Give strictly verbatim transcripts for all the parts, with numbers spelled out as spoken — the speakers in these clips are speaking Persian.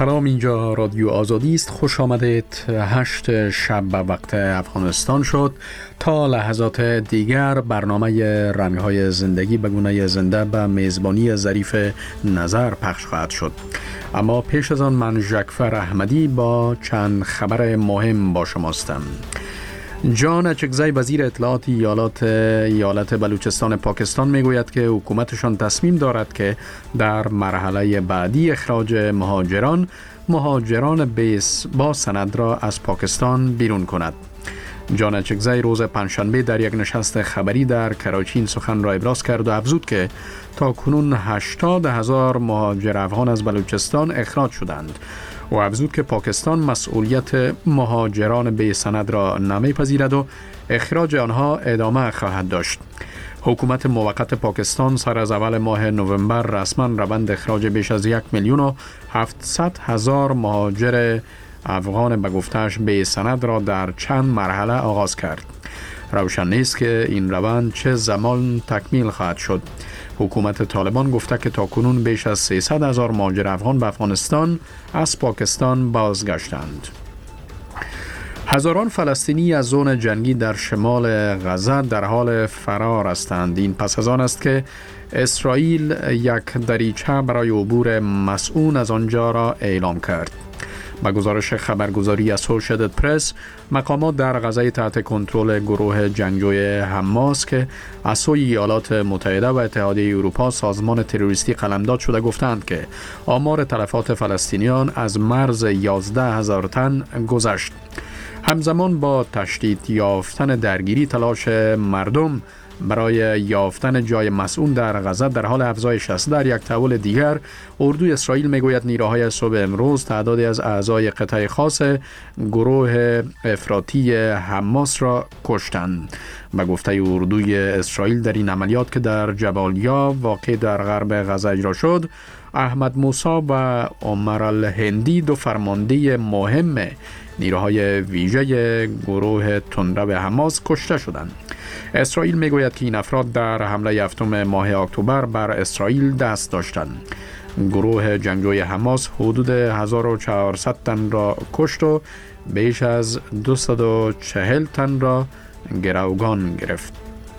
سلام، اینجا رادیو آزادی است. خوش آمدید. هشت شب به وقت افغانستان شد. تا لحظات دیگر برنامه رنگ‌های زندگی به گونه زنده به میزبانی ظریف نظر پخش خواهد شد. اما پیش از آن من ژکفر احمدی با چند خبر مهم با شماستم. جان اچکزی وزیر اطلاعات ایالات ایالت بلوچستان پاکستان میگوید که حکومتشان تصمیم دارد که در مرحله بعدی اخراج مهاجران مهاجران بیس با سند را از پاکستان بیرون کند. جان اچکزی روز پنجشنبه در یک نشست خبری در کراچی این سخن را ابراز کرد و افزود که تا کنون هشتاد هزار مهاجر افغان از بلوچستان اخراج شدند و افزود که پاکستان مسئولیت مهاجران بی سند را نمیپذیرد و اخراج آنها ادامه خواهد داشت. حکومت موقت پاکستان سر از اول ماه نوامبر رسما روند اخراج بیش از یک میلیون و هفتصد هزار مهاجر افغان به گفته‌اش بی سند را در چند مرحله آغاز کرد. روشن نیست که این روند چه زمان تکمیل خواهد شد. حکومت طالبان گفته که تاکنون بیش از سیصد هزار مهاجر افغان به افغانستان از پاکستان بازگشتند. هزاران فلسطینی از زون جنگی در شمال غزه در حال فرار هستند. این پس از آن است که اسرائیل یک دریچه برای عبور مسئول از آنجا را اعلام کرد. با گزارش خبرگزاری اسوشییتد پرس، مقامات در غزه تحت کنترل گروه جنگجوی حماس که از سوی ایالات متحده و اتحادیه اروپا سازمان تروریستی قلمداد شده گفتند که آمار تلفات فلسطینیان از مرز یازده هزار تن گذشت. همزمان با تشدید یافتن درگیری، تلاش مردم برای یافتن جای مسئول در غزه در حال افزایش است. در یک تحول دیگر، اردوی اسرائیل میگوید نیروهای صبح امروز تعدادی از اعضای قطعه خاص گروه افراطی حماس را کشتند. به گفته اردوی اسرائیل در این عملیات که در جبالیا واقع در غرب غزه اجرا شد، احمد موسی و عمر الهندی دو فرمانده مهم نیروهای ویژه گروه تندرو حماس کشته شدند. اسرائیل میگوید که این افراد در حمله هفتم ماه اکتبر بر اسرائیل دست داشتند. گروه جنگجوی حماس حدود هزار و چهارصد تن را کشت و بیش از دویست و چهل تن را گروگان گرفت.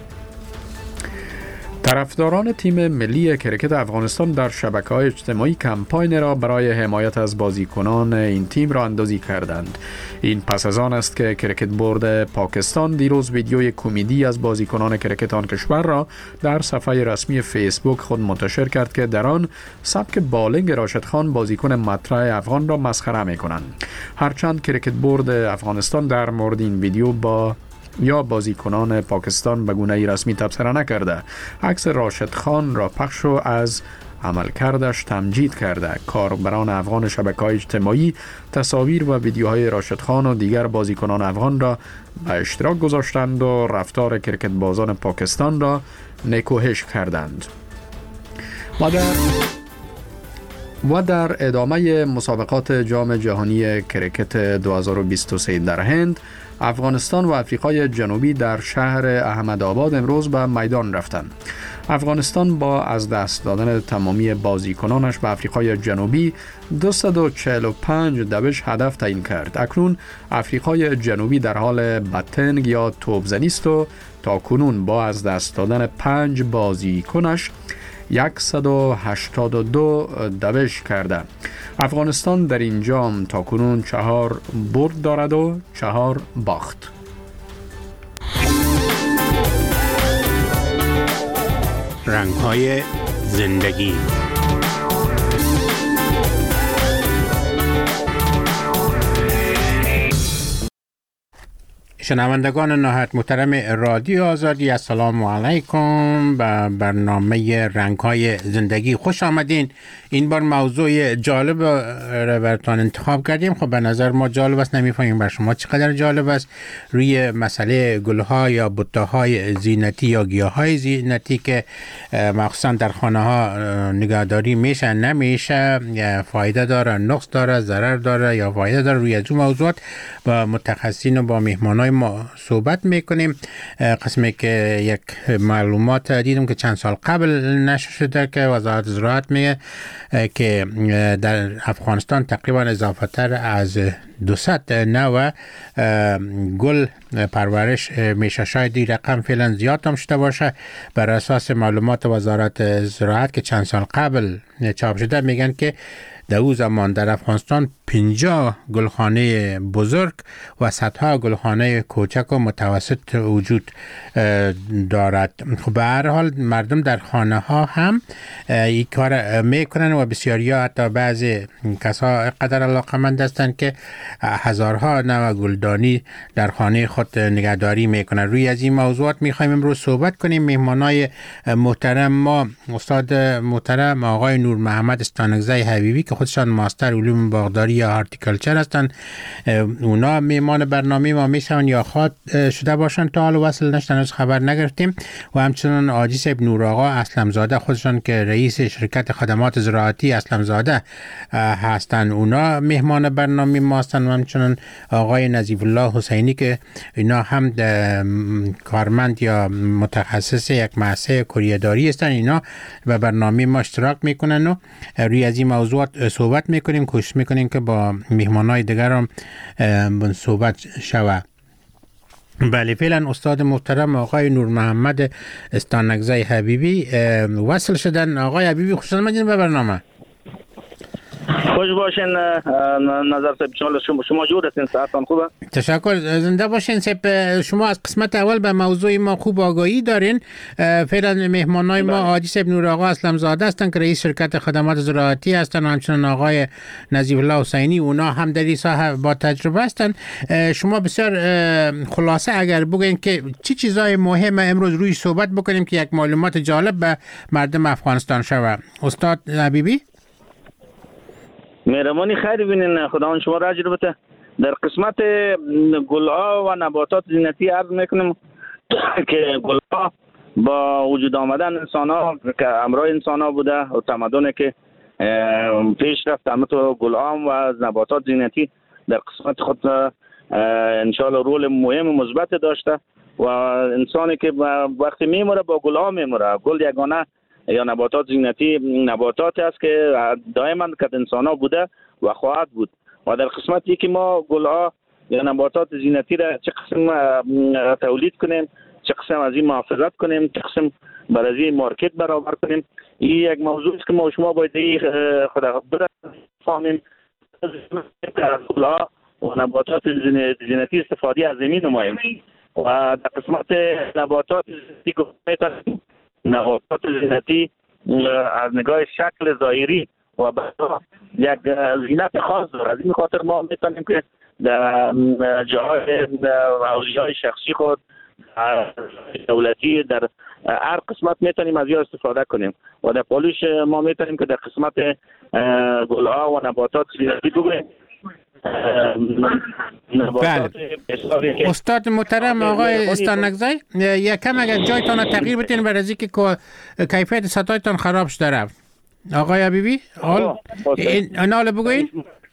طرفداران تیم ملی کرکت افغانستان در شبکه‌های اجتماعی کمپاین را برای حمایت از بازیکنان این تیم را اندازی کردند. این پس از آن است که کرکت بورد پاکستان دیروز ویدیوی کمدی از بازیکنان کرکت آن کشور را در صفحه رسمی فیسبوک خود منتشر کرد که در آن سبک بالینگ راشد خان بازیکن مطرح افغان را مسخره می‌کنند. هرچند کرکت بورد افغانستان در مورد این ویدیو با یا بازیکنان پاکستان به گونه‌ای رسمی تبصره نکرده، عکس راشد خان را پخش و از عملکردش تمجید کرده. کاربران افغان شبکه‌های اجتماعی تصاویر و ویدیوهای راشد خان و دیگر بازیکنان افغان را به اشتراک گذاشتند و رفتار کرکت بازان پاکستان را نکوهش کردند. و در و در ادامه مسابقات جام جهانی کرکت دو هزار و بیست و سه در هند، افغانستان و آفریقای جنوبی در شهر احمدآباد امروز به میدان رفتند. افغانستان با از دست دادن تمامی بازیکنانش به آفریقای جنوبی دویست و چهل و پنج دوش هدف تعیین کرد. اکنون آفریقای جنوبی در حال بتنگ یا توپزنی است و تا کنون با از دست دادن پنج بازیکنش صد و هشتاد و دو دوش کرده. افغانستان در این جام تا کنون چهار برد دارد و چهار باخت. رنگ‌های زندگی. شنوندگان نهایت محترم رادیو آزادی، السلام علیکم. به برنامه رنگ‌های زندگی خوش آمدین. این بار موضوع جالب را براتون انتخاب کردیم. خب به نظر ما جالب است، نمی‌فهمیم بر شما چقدر جالب است. روی مسئله گل‌ها یا بوته‌های زینتی یا گیاهای زینتی که مخصوصا در خانه‌ها نگهداری میشه نمیشه، فایده داره، نقص داره، ضرر داره یا فایده داره، روی از موضوعات با متخصصین و با مهمانای ما صحبت میکنیم. قسمی که یک معلومات دیدم که چند سال قبل نشر شده که وزارت زراعت میگه که در افغانستان تقریبا اضافه تر از دوصد نوع گل پرورش میشه. شاید این رقم فعلا زیاد هم شده باشه. بر اساس معلومات وزارت زراعت که چند سال قبل چاپ شده میگن که در او زمان در افغانستان پنجاه گلخانه بزرگ و صدها گلخانه کوچک و متوسط وجود دارد. خب به هر حال مردم در خانه ها هم این کار میکنن و بسیاری ها حتی بعضی کسا قدر علاقمند هستند که هزارها نوع گلدانی در خانه خود نگهداری میکنن. روی از این موضوعات میخوایم امروز صحبت کنیم. مهمانای محترم ما استاد محترم آقای نور محمد استانکزی حبیبی که خودشان ماستر علوم باغداری یا هارتیکلچر هستند، اونا میهمان برنامه ما میشن یا خواد شده باشن تا حال وصل نشدن از خبر نگرفتیم. و همچنان آجی صاحب نور آقا اسلمزاده خودشان که رئیس شرکت خدمات زراعتی اسلمزاده هستن، اونا مهمان برنامه ما هستن. و همچنان آقای نظیف الله حسینی که اینا هم کارمند یا متخصص یک مؤسسه کوریه‌داری هستن، اینا به برنامه ما اشتراک میکنن و روی از این موضوعات صحبت میکنیم. کوشش میکنیم که با مهمانای دیگر هم صحبت شود. بله، فعلا استاد محترم آقای نور محمد استانکزی حبیبی وصل شدن. آقای حبیبی خوش آمدین به برنامه. خوش باشین نظر صاحب، شما شما جور هستین، ساعتان خوبه؟ تشکر، زنده باشین صاحب. شما از قسمت اول به موضوع ما خوب آگاهی دارین. فعلا مهمانای ما حاجی صاحب نور آقا اسلمزاده هستن که رئیس شرکت خدمات زراعتی هستن و همچنان آقای نظیف الله حسینی، اونا هم در این ساحه با تجربه هستن. شما بسیار خلاصه اگر بگین که چی چیزای مهم امروز روی صحبت بکنیم که یک معلومات جالب به مردم افغانستان شود. استاد حبیبی. مهربانی خیلی بینین، خداوند شما را اجر بده. در قسمت گل‌ها و نباتات زینتی عرض میکنم که گل‌ها با وجود آمدن انسان‌ها که همراه انسان‌ها بوده و تمدنی که پیش رفت، همونطور گل‌ها و نباتات زینتی در قسمت خود انشاءالله رول مهم و مثبت داشته و انسانی که وقتی میموره با گل‌ها میموره. گل یگانه یا نباتات زینتی نباتات است که دائما که انسان ها بوده و خواهد بود. و در قسمتی که ما گل‌ها یا نباتات زینتی را چه قسم تولید کنیم، چه قسم از این محافظت کنیم، چه قسم بر از این مارکت برابر کنیم، این یک موضوع است که ما شما باید خود بفهمیم. گل‌ها و نباتات زینتی استفاده از زمین نماییم. و در قسمت نباتات زینتی گفتیم نباتات زینتی از نگاه شکل ظاهری و بعد یک زینت خاص داره. از این خاطر ما میتونیم که در جاهای حوزه‌های شخصی خود، دولتی، در هر قسمت میتونیم از یا استفاده کنیم. و در پالوش ما میتونیم که در قسمت گل‌ها و نباتات زینتی بگوییم. بله. استاد محترم آقای استانکزی، یکم اگر جایتان تغییر بدین برای اینکه کیفیت صدایتان خراب شده رفت. آقای حبیبی حال این حال بگوین.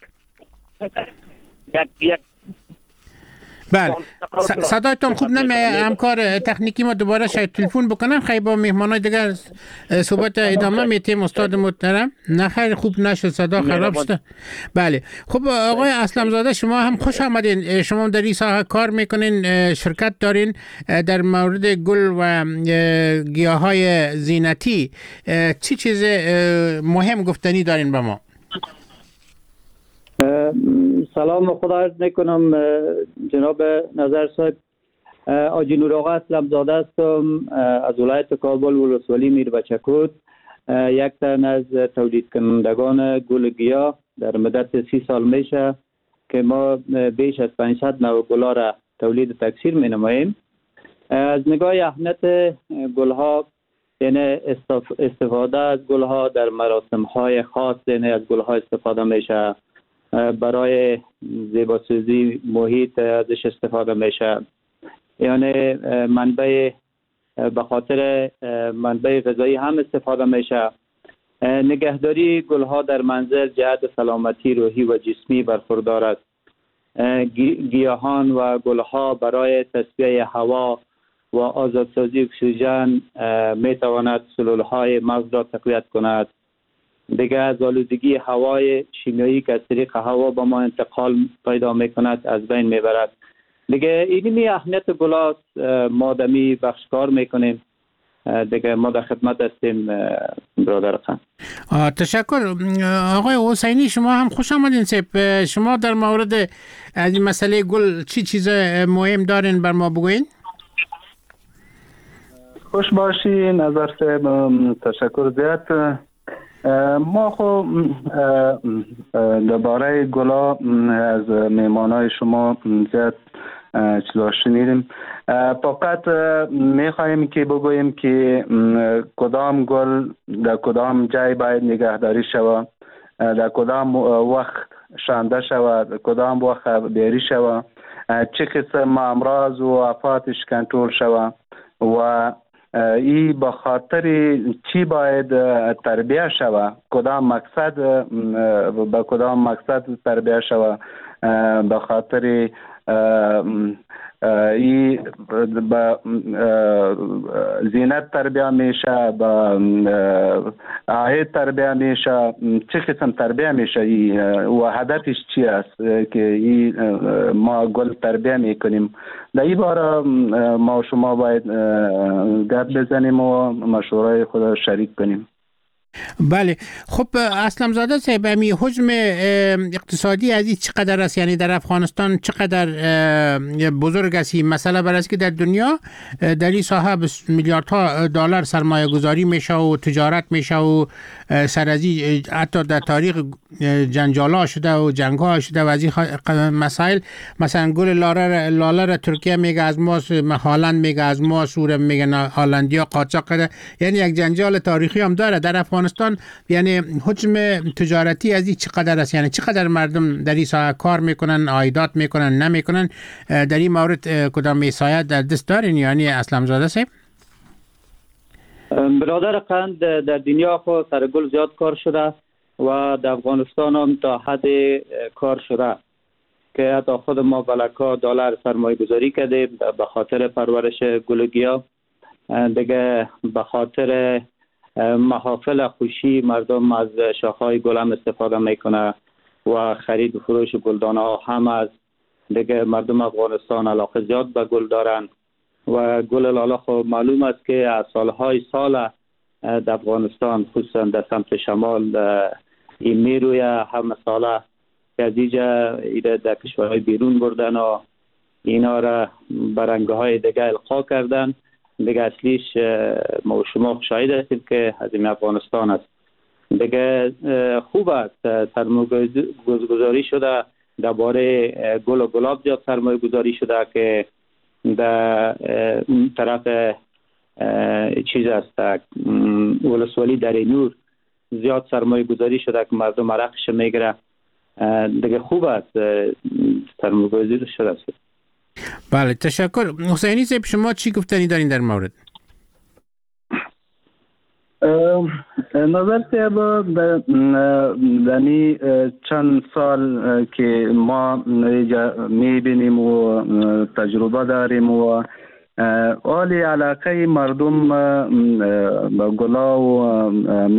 یک یک بله، صدایتان خوب نمیاد. همکار تکنیکی ما دوباره شاید تلفن بکنن، خیلی با مهمانای دیگر صحبت ادامه میتیم. استاد محترم نه خیلی خوب نشد، صدا خراب شده. بله، خب آقای اسلمزاده شما هم خوش آمدین. شما در این ساحه کار میکنین، شرکت دارین در مورد گل و گیاهای زینتی. چی چیز مهم گفتنی دارین به ما؟ سلام خدا عرض میکنم جناب نظر صاحب. آجی نور آقا اسلمزاده هستم از ولایت کابل ولسوالی میر بچکود. یک تن از تولید کنندگان گل گیاه در مدت سی سال میشه که ما بیش از پانصد نوع گلها را تولید تکثیر می نماییم. از نگاه اهمیت گلها یعنی استفاده از گلها در مراسم های خاص، یعنی از گلها استفاده میشه، برای زیباسازی محیط ازش استفاده میشه، یعنی منبع به خاطر منبع غذایی هم استفاده میشه. نگهداری گلها در منزل جهت سلامتی روحی و جسمی برخوردار است. گیاهان و گلها برای تصفیه هوا و آزادسازی اکسیژن می تواند سلولهای مغز را تقویت کند. دیگه از آلودگی هوای شیمیایی که از طریق هوا با ما انتقال پیدا می کند از بین می برد. دیگه اینی اهمیت گلاست، ما دمی بخش کار می کنیم. دیگه ما در خدمت هستیم برادر خان. تشکر آقای حسینی، شما هم خوش آمدین. سپ شما در مورد از این مسئله گل چی چیز مهم دارین بر ما بگوین؟ خوش باشی نظر صاحب، تشکر زیاد. ما خو درباره گلا از میمانای شما زیاد چیزا شنیدیم. فقط میخواهیم که بگوییم که کدام گل در کدام جای باید نگهداری شود، در کدام وقت شانده شود، در کدام وقت بیاری شود، چه قسم امراض و آفاتش کنترل شود و ای به خاطر چی باید تربیه شود، کدام مقصد به کدام مقصد تربیه شود، به خاطر ای با زینت تربیه میشه، با عاید تربیه میشه، چه قسم تربیه میشه ای و هدفش چی است که ای ما گل تربیه میکنیم. در این باره ما شما باید گپ بزنیم و مشوره خود شریک کنیم. بله خب اسلم زاده صاحب، امی حجم اقتصادی از این چقدر است؟ یعنی در افغانستان چقدر بزرگ است این مسئله؟ برای که در دنیا در این ساحه میلیاردها دلار سرمایه گذاری میشه و تجارت میشه و سر از این حتی در تاریخ جنجالا شده و جنگ ها شده و از این مسائل. مثلا گل لاله لاله را ترکیه میگه از ماست، هالند میگه از ماست، سوره میگه هالندیا قاچاق کرده. یعنی یک جنجال تاریخی هم داره در افغانستان. یعنی حجم تجارتی از این چقدر است؟ یعنی چقدر مردم در این ساحه کار میکنن، عایدات میکنن، نمیکنن؟ در این مورد کدام میسایه در دست دارین؟ یعنی اسلم زاده صاحب. برادر قند در دنیا خود سر گل زیاد کار شده و در افغانستان هم تا حد کار شده که حتی خود ما بلکا دلار سرمایه گذاری کردیم به خاطر پرورش گل و گیاه. دیگه به خاطر محافل خوشی مردم از شاخهای گل هم استفاده میکنه و خرید و فروش گلدانه ها هم از. دیگه مردم افغانستان علاقه زیاد به گل دارن و گل لاله خب معلوم است که از سالهای سال در افغانستان خصوصا در سمت شمال این میروی همه ساله که از اینجا ایره در کشورهای بیرون بردن و اینا را برنگه های دیگه القا کردن. دیگه اصلیش ما و شما شاهد هستیم که هزیم افغانستان است. دیگه خوب است سرمایه گذاری شده درباره گل و گلاب زیاد سرمایه گذاری شده که در اون طرف چیز است ولسوالی در نور زیاد سرمایه گذاری شده که مردم عرقش میگیره. دیگه خوب است سرمایه گذاری شده است. بله تشکر. حسینی صاحب شما چی گفتنی دارین در مورد؟ نظر صاحب دنی چند سال که ما میبینیم و تجربه داریم و اولی علاقه مردم با گلا و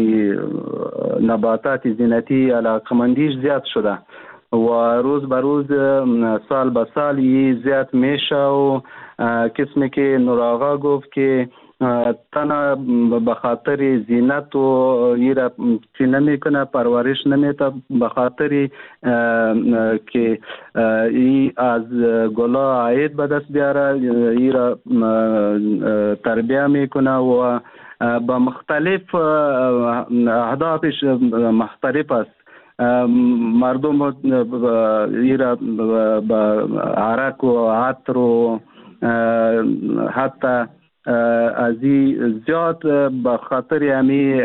نباتات زینتی علاقه مندیش زیاد شده و روز به روز سال به سال زیاد میشه و قسمی که نوراغا گفت که تنها به خاطر زینت و ایره چی نمیکنه پرورش نمیده، به خاطر که ای از گلا عاید به دست بیاره ایره تربیه میکنه و با مختلف اهدافش مختلف است. مردم ایره با عرق و عطر و حتی از این زیاد به خاطر همی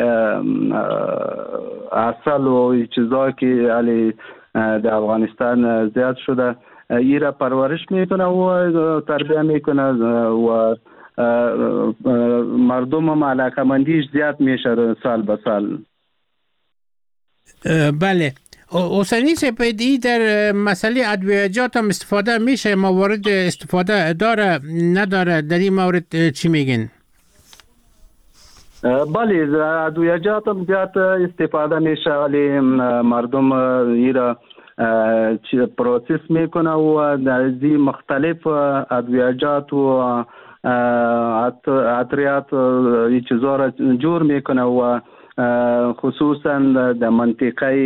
اصل و چیزایی که علی در افغانستان زیاد شده ایره پرورش میکنه و تربیه میکنه و مردم هم علاقه مندیش زیاد میشه سال به سال. بله حسینی سپیدی در مسئله ادویجات هم استفاده میشه، موارد استفاده داره نداره، در این مورد چی میگین؟ بله، ادویجات هم زیاد استفاده میشه، ولی مردم ایرا پروسس میکنه و در این مختلف ادویجات و عطریات این چیزا را جور میکنه و خصوصا در منطقه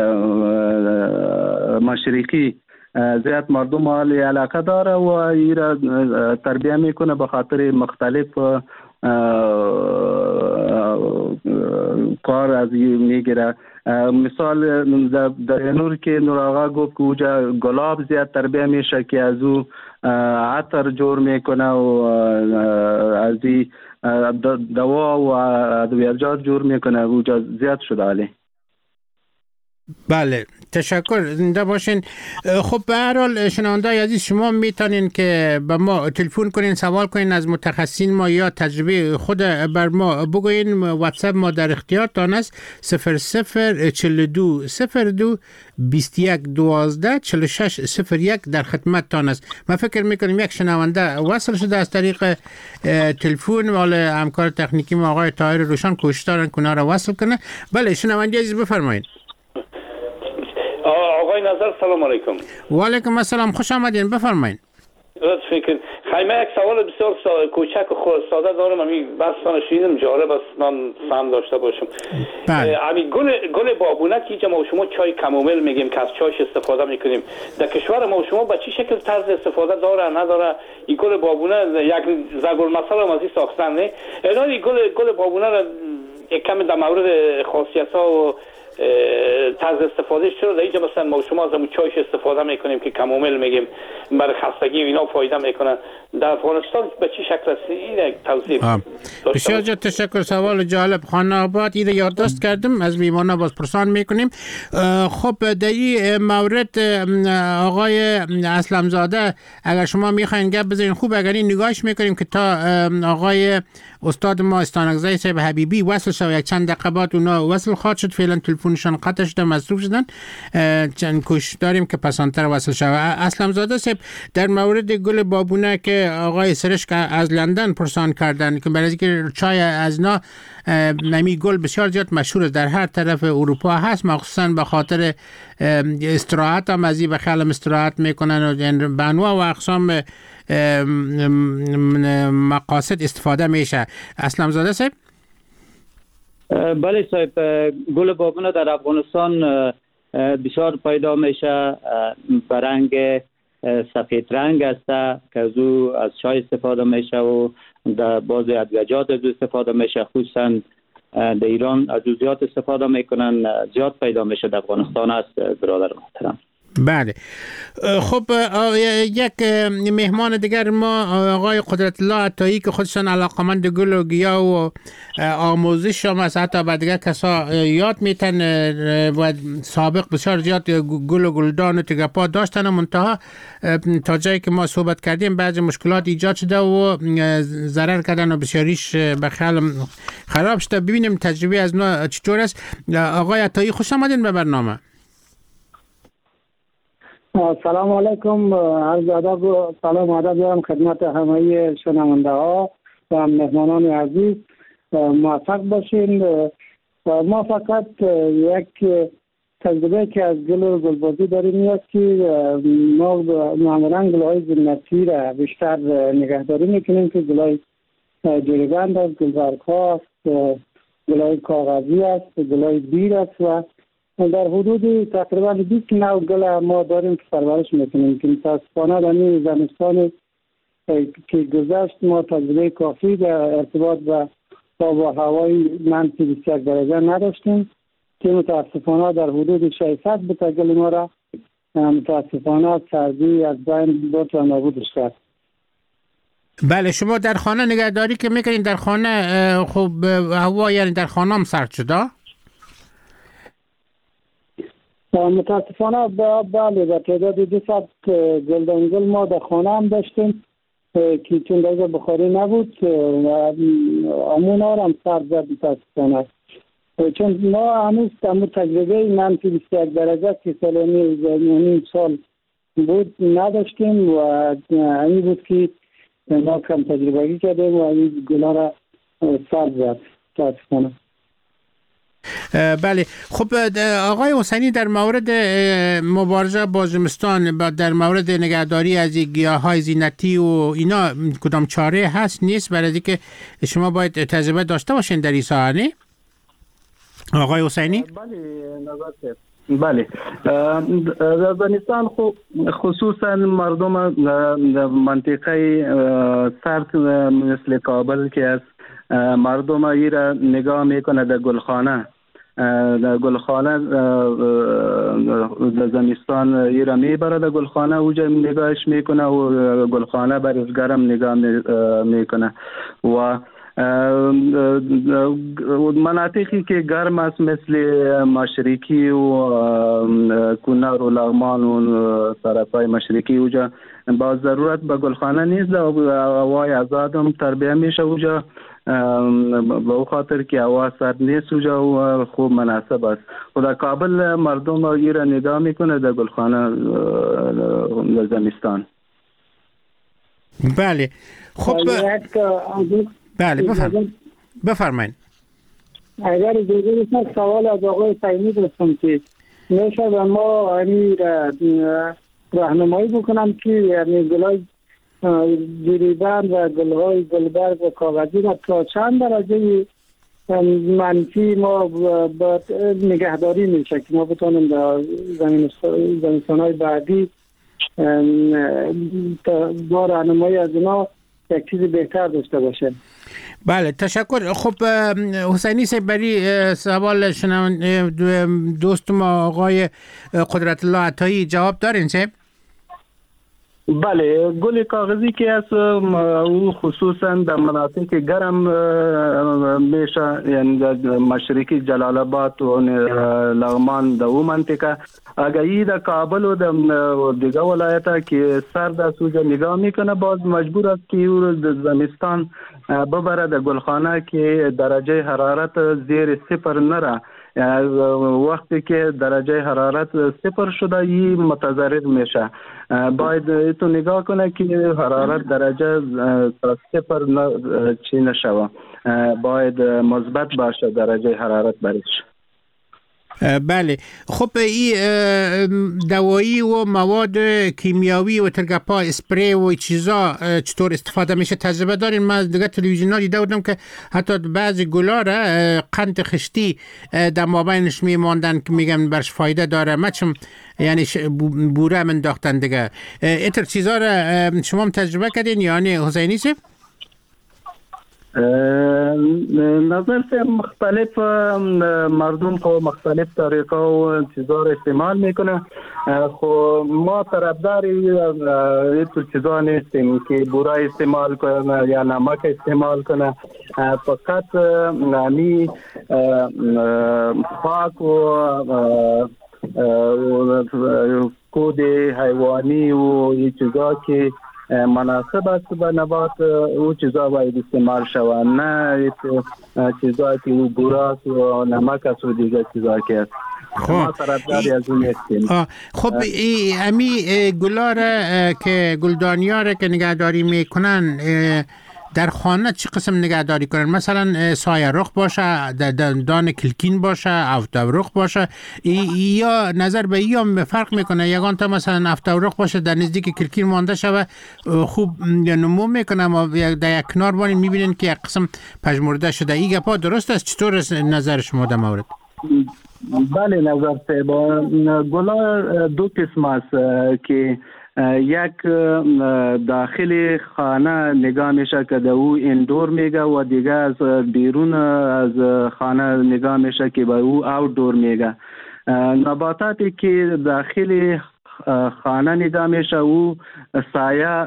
مشرقی زیاد مردم حالی علاقه داره و ایرا تربیه میکنه به خاطر مختلف کار از میگیره. مثال در نور که نور آقا گفت که اوجا گلاب زیاد تربیه میشه که از او عطر جور میکنه و از این دوا و ادویجات جور میکنه، اوجا زیاد شده علی. بله، تشکر، زنده باشین. خب به هر حال شنونده عزیز، شما میتونین که به ما تلفن کنین، سوال کنین از متخصصین ما یا تجربه خود بر ما بگوین. واتساپ ما در اختیارتان است صفر صفر چهل و دو صفر دو بیست و یک دوازده چهل و شش صفر یک در خدمتتان است. من فکر میکنم یک شنونده وصل شده از طریق تلفن، ولی همکار تکنیکی ما آقای طاهر روشن کوشش دارن که اونا را وصل کنه. بله شنونده عزیز بفرمایید. آقای نظر سلام علیکم. و علیکم السلام، خوش آمدین، بفرمایید. لطف میکنید. خیلی یک سوال بسیار سا... کوچک و ساده دارم، همین بحثتان شنیدم، جالب است من فهم داشته باشم. بله. همین گل گل بابونک که ما شما چای کمومل میگیم که از چایش استفاده میکنیم، در کشور ما شما به چه شکل طرز استفاده داره نداره؟ این گل بابونه یک زگل مثلا از این ساختن نه؟ این گل گل بابونه را یک کم در مورد خاصیت‌ها و طرز استفادهش چرا در اینجا مثلا ما شما از همون چایش استفاده میکنیم که کمومل میگیم برای خستگی و اینا فایده میکنن، در افغانستان به چه شکل است؟ این یک توضیح. بسیار جا تشکر، سوال جالب. خانه آباد این یادداشت کردم، از میمانا باز پرسان میکنیم. خب در این مورد آقای اسلم زاده اگر شما میخواین گپ بزنین خوب، اگر این نگاهش میکنیم که تا آقای استاد ما استانکزی صاحب حبیبی وصل شد، یک چند دقیقه بعد اونا وصل خواهد شد، فعلا تلفنشان قطع شده، مصروف شدن، چند کوشش داریم که پسانتر وصل شد. اسلم زاده صاحب در مورد گل بابونه که آقای سرشک از لندن پرسان کردن که برای اینکه چای از نا نمی گل بسیار زیاد مشهور است، در هر طرف اروپا هست، مخصوصا به خاطر استراحت هم از این به خیال استراحت میکنن و به انواع و اقسام مقاصد استفاده میشه. اسلم زاده صاحب. بله صاحب، گل بابونه در افغانستان بسیار پیدا میشه، برنگ سفید رنگ است که از او از چای استفاده میشه و در بعض ادویجات از استفاده میشه، خصوصا در ایران از او زیاد استفاده میکنن، زیاد پیدا میشه در افغانستان است برادر محترم. بله. خب یک مهمان دیگر ما آقای قدرت الله عطایی که خودشان علاقمند گل و گیاه و آموزش هم از حتی به دیگر کسا یاد میتن و سابق بسیار زیاد گل و گلدان و تگپا داشتن، منتها تا جایی که ما صحبت کردیم بعضی مشکلات ایجاد شده و ضرر کردن و بسیاریش به خیال خراب شده. ببینیم تجربه از اونا چطور است. آقای عطایی خوش آمدین به برنامه. سلام علیکم، عرض ادب و سلام ادب دارم خدمت همه شنونده ها و مهمانان عزیز. موفق باشین. ما فقط یک تجربه که از گل و گلبازی داریم این است که ما معمولا گلهای زینتی را بیشتر نگهداری میکنیم که گلهای جوریبند است، گلبرگ ها است، گلهای کاغذی است، گلهای بیر است و در حدود تقریبا بیست نوع گل ما داریم که پرورش میکنیم که متاسفانه در این زمستان که گذشت ما تجربه کافی در ارتباط با آب و هوای منفی بیست و یک درجه نداشتیم که متاسفانه در حدود ششصد بوته گل ما را متاسفانه سردی از بین برد و نابودش کرد. بله، شما در خانه نگهداری که میکنین در خانه خب هوا یعنی در خانه هم سرد شده؟ متاسفانه بله در تعداد دویست گلدان گل ما در خانه هم داشتیم که چون درجه بخاری نبود و امون ها هم سرد زد متاسفانه. چون ما هنوز تمام تجربه منفی بیست و یک درجه که سالانه نیم سال بود نداشتیم و این بود که ما کم تجربه کردیم و این گلا را سال زد تاسفانه. بله خب آقای حسینی، در مورد مبارزه با زمستان در مورد نگهداری از گیاهای زینتی و اینا کدام چاره هست نیست برای اینکه شما باید تجربه داشته باشین در این ساحه؟ آقای حسینی؟ بله نظر بله در زمستان خصوصا مردم منطقه سرد مثل کابل که است مردم ایرا نگاه میکنه در گلخانه در گلخانه در زمستان ایرا میبره در گلخانه اوجا نگاهش میکنه و گلخانه برش گرم نگاه میکنه و مناطقی که گرم است مثل مشرقی و کنر و لغمان و طرفای مشرقی اوجا با ضرورت به گلخانه نیست و هوای آزاد هم تربیه میشه اوجا به او خاطر که هوا سرد نیست اوجا و خوب مناسب است. و در کابل مردم ایرا نگاه میکنه در گلخانه در زمستان. بله خب بله بفرمایید بفرمایید. اگر اجازه بدید سوال از آقای حسینی داشتم که میشه به ما همین راهنمایی بکنم که یعنی گلای جریبند و گلهای گلبرگ و کاغذی را تا چند درجه منفی ما با نگهداری میشه که ما بتونیم در زمستان‌های بعدی با راهنمایی از اینا یک چیز بهتر داشته باشه. بله تشکر. خب حسینی صاحب برای سوال دوست ما آقای قدرت الله عطایی جواب دارین صاحب؟ بله گل کاغذی که است او خصوصا در مناطق گرم میشه، یعنی در مشرقی جلال آباد و لغمان در اون منطقه. اگر ای در کابل و در دیگه ولایت که سرد است اوجا نگاه میکنه باز مجبور است که او در زمستان ببره در گلخانه که درجه حرارت زیر صفر نره. وقتی که درجه حرارت صفر شده ای متضرر میشه. باید تو نگاه کنه که حرارت درجه صفر چی نشوه، باید مثبت باشه درجه حرارت برش. بله خب این دوایی و مواد کیمیاوی و ترگپا اسپری و چیزا چطور استفاده میشه تجربه دارین؟ من دیگه تلویزیونا دیده بودم که حتی بعضی گلا را قند خشتی در مابینش میماندن که میگن برش فایده داره، مچم یعنی بوره من داختن دیگه. اینطور چیزا را شما هم تجربه کردین یعنی حسینی صاحب؟ نظر سے مختلف مردم کو مختلف طریقه و چیزا رو استعمال میکنه. خب ما طرفدار این چیزا نیستیم که بوره استعمال کنه یا نمک استعمال کنه. فقط نمی خاک و کود حیوانی و این چیزا که مناسب است به نبات او چیزا باید استعمال شود، نه چیزا که او بوراس و نمک است و دیگه چیزا که است. خب خب امی گلا را که گلدانیا را که نگهداری میکنن در خانه چی قسم نگهداری کنن؟ مثلا سایه رخ باشه، دان کلکین باشه، افتابرخ باشه، یا نظر به یا فرق میکنه؟ یگان تا مثلا افتابرخ باشه در نزدیک کلکین مانده شوه خوب نمو میکنه، ما در یک کنار بانید میبینین که یک قسم پژمرده شده. این گپا درست است؟ چطور نظر شما در مورد؟ بله نظر سه با گلا دو قسم است که یک داخل خانه نگاه میشه که او اندور میگه و دیگه از بیرون از خانه نگاه میشه که به او آوتدور میگه. نباتاتی که داخل خانه نگاه میشه او سایه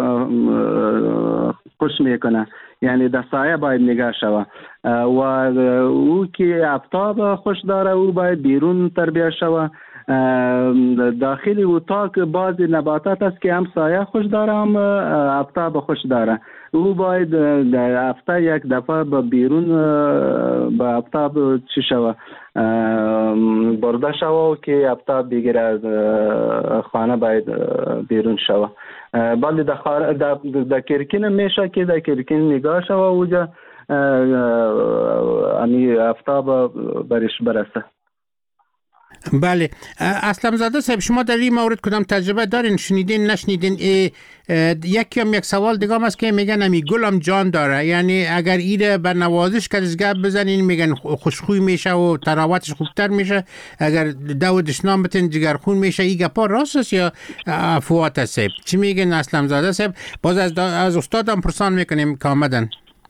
خوش میکنه، یعنی در سایه باید نگاه شوه، و او که آفتاب خوش داره او باید بیرون تربیه شوه. داخل اتاق بعض نباتات است که هم سایه خوش داره هم آفتاب خوش داره. او باید در هفته یک دفعه به بیرون به آفتاب چی شوه برده شوه که آفتاب بگیره از خانه باید بیرون شوه. ولی در خار... در در کرکین میشه که در کرکین نگاه شوه اوجا امی آفتاب برش برسه. بله اسلم زاده صاحب، شما در این مورد کدام تجربه دارین؟ شنیدین نشنیدین؟ یکی هم یک سوال دیگه هم است که میگن امی گلم جان داره، یعنی اگر ایره بر نوازش کردش گپ بزنین میگن خوشخوی میشه و تراوتش خوبتر میشه، اگر دو دشنام بتین جگرخون میشه. این گپا راست است یا افوات است؟ چی میگن اسلم زاده صاحب؟ باز از, از استادم پرسان میکنیم که آمدن.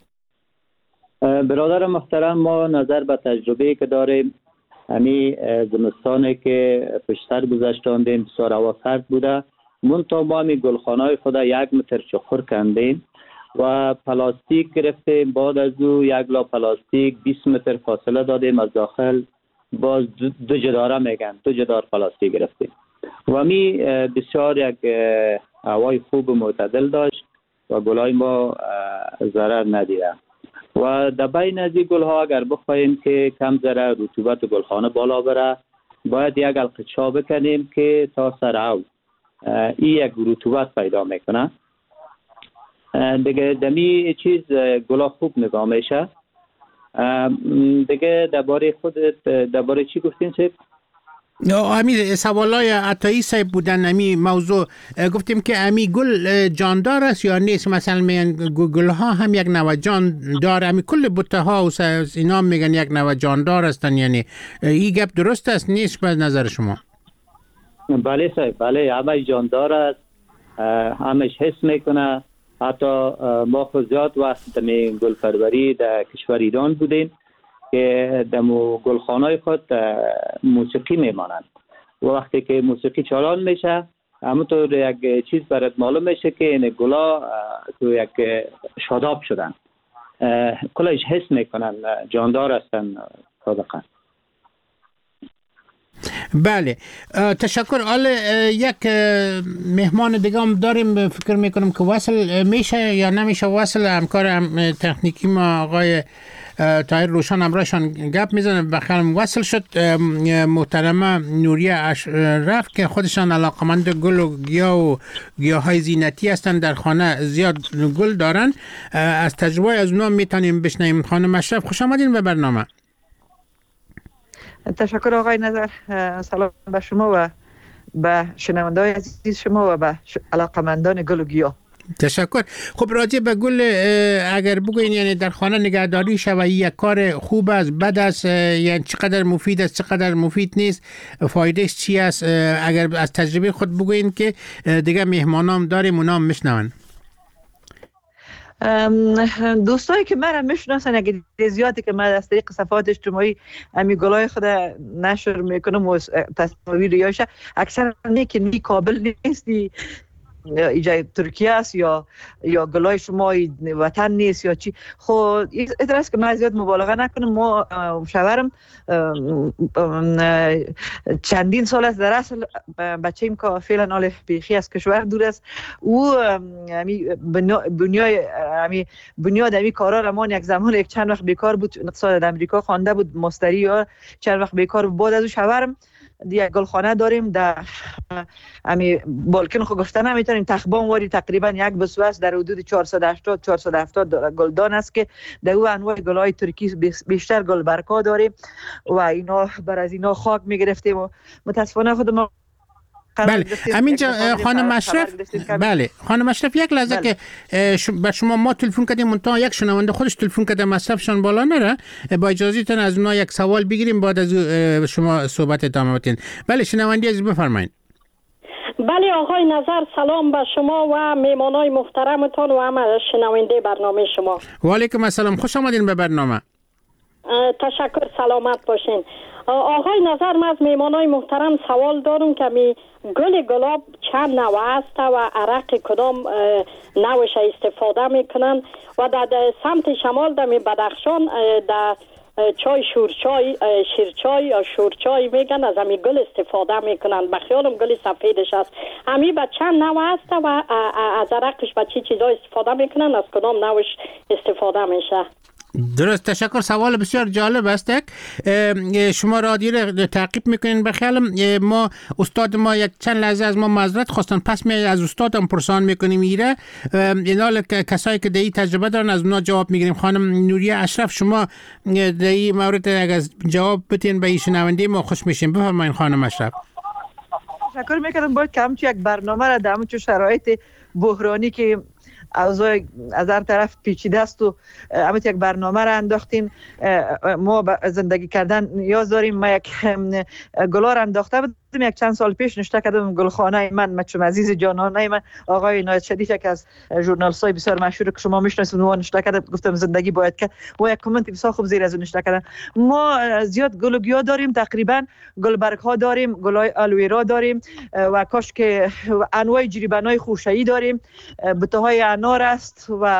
برادر محترم، ما نظر به تجربه که داریم، همی زمستانی که پشتر گذاشتاندیم بسیار هوا سرد بوده، منتها ما همی گلخانه‌های خود یک متر چخور کندیم و پلاستیک گرفتیم. بعد از او یک لا پلاستیک بیست متر فاصله دادیم از داخل، باز دو جداره میگن دو جدار پلاستیک گرفتیم و همی بسیار یک هوای خوب و معتدل داشت و گلای ما ضرر ندیده. و در بین از این گلها اگر بخواهیم که کم ذره رطوبت گلخانه بالا بره، باید یک القچا بکنیم که تا سر او این یک رطوبت پیدا میکنه دیگه. دمی چیز گلا خوب نگاه میشه دیگه. درباره خودت درباره چی گفتین صاحب؟ امی سوالای عطایی صاحب بودن. امی موضوع گفتیم که امی گل جاندار است یا نیست؟ مثلا میگن گل ها هم یک نوع جان داره، امی کل بوته ها و اینا میگن یک نوع جاندار هستن، یعنی این گپ درست است نیست به نظر شما؟ بله صاحب، بله همه جاندار است، همش حس میکنه. حتی ما خود زیاد وقت دمی گل پروری در کشور ایران بودیم که دمو گلخانه‌های خود موسیقی میمانند و وقتی که موسیقی چالان میشه همونطور یک چیز برات معلوم میشه که این گلا تو یک شاداب شدن، کلش حس میکنن، جاندار هستن صادقا. بله تشکر. حالا یک مهمان دیگه هم داریم، فکر میکنم که وصل میشه یا نمیشه وصل. همکار هم تکنیکی ما آقای طاهر روشن امرایشان گپ میزنه، بخیر وصل شد. محترمه نوریه اشرف که خودشان علاقمند گل و گیاه و گیاهای زینتی هستند، در خانه زیاد گل دارن. از تجربه از اونها میتونیم بشنویم. خانم اشرف خوش آمدین به برنامه. تشکر آقای نظر. سلام به شما و به شنونده‌های عزیز شما و به علاقمندان گل و گیاه. تشکر. خب راجع به گل اگر بگوین، یعنی در خانه نگهداری شوی یک کار خوب است، بد است، یعنی چقدر مفید است چقدر مفید نیست، فایدهش چی است؟ اگر از تجربه خود بگوین که دیگه مهمانام داریم اونا میشنون. دوستایی که من میشناسن، اگه زیادی که من از طریق صفحات اجتماعی امی گلای خود نشر میکنم و تصاویر ریاشه، اکثر نه که نی کابل نیستی ایجای ترکیه است یا یا گلای شما وطن نیست یا چی. خب این است که من زیاد مبالغه نکنم. ما شوهرم چندین سال است در اصل بچه‌ایم که فعلا حال بیخی از کشور دور است، او بنیاد امی بنیاد امی کارا رمان یک زمان یک چند وقت بیکار بود، اقتصاد امریکا خوانده بود، مستری یا چند وقت بیکار بود. بعد از شوهرم دیگه گلخانه داریم در امی بالکن خو گفتن نمیتونیم، تخبان واری تقریبا یک بسواس در حدود چهارصد و هشتاد چهارصد و هفتاد گلدان است که در او انواع گلای ترکی بیشتر گل برکا داریم و اینا بر از اینا خاک میگرفتیم و متاسفانه خود ما. بله همینجا خانم اشرف، بله خانم اشرف یک لحظه که به شما ما تلفن کردیم منتها یک شنونده خودش تلفن کرده مصرفشان بالا نره، با اجازهتون از اونها یک سوال بگیریم بعد از شما صحبت ادامه بدین. بله شنوندی عزیز بفرمایید. بله آقای نظر، سلام به شما و میمانای محترمتان و همه شنونده برنامه شما. و علیکم السلام، خوش آمدین به برنامه. تشکر، سلامت باشین. آقای نظر، من از میمانای محترم سوال دارم که می گل گلاب چند نوع است و عرق کدام نوعش استفاده میکنن و در سمت شمال در بدخشان در چای شورچای شیرچای یا شورچای میگن، از همین گل استفاده میکنن. بخیالم گل سفیدش است. همین به چند نوع است و از عرقش به چی چیزا استفاده میکنن، از کدام نوعش استفاده میشه؟ درست، تشکر. سوال بسیار جالب است. شما رادیو را تعقیب میکنین. بخیالم ما استاد ما یک چند لحظه از ما معذرت خواستن، پس می از استادم پرسان میکنیم ایره اینال کسایی که دی تجربه دارن از اونا جواب میگیریم. خانم نوریه اشرف، شما دی مورد اگر جواب بتین به شنونده ما خوش میشیم. بفرمایید خانم اشرف. تشکر میکنم. باید که همچون یک برنامه را در همچون شرایط بحرانی که اوضاع از هر طرف پیچیده است و همت یک برنامه را انداختین. ما زندگی کردن نیاز داریم. ما یک گلا را انداخته بودیم یک چند سال پیش، نشته کردم گلخانه من مچم عزیز جانانه من آقای نایت شریف که از ژورنالیستای بسیار مشهور که شما میشناسید و نشته کردم، گفتم زندگی باید که و یک کامنت بسیار خوب زیر از اون نشته کردن. ما زیاد گل و گیا داریم، تقریبا گلبرگ ها داریم، گلای آلویرا داریم و کاش که انواع جریبنای خوشایی داریم، بتهای انار است و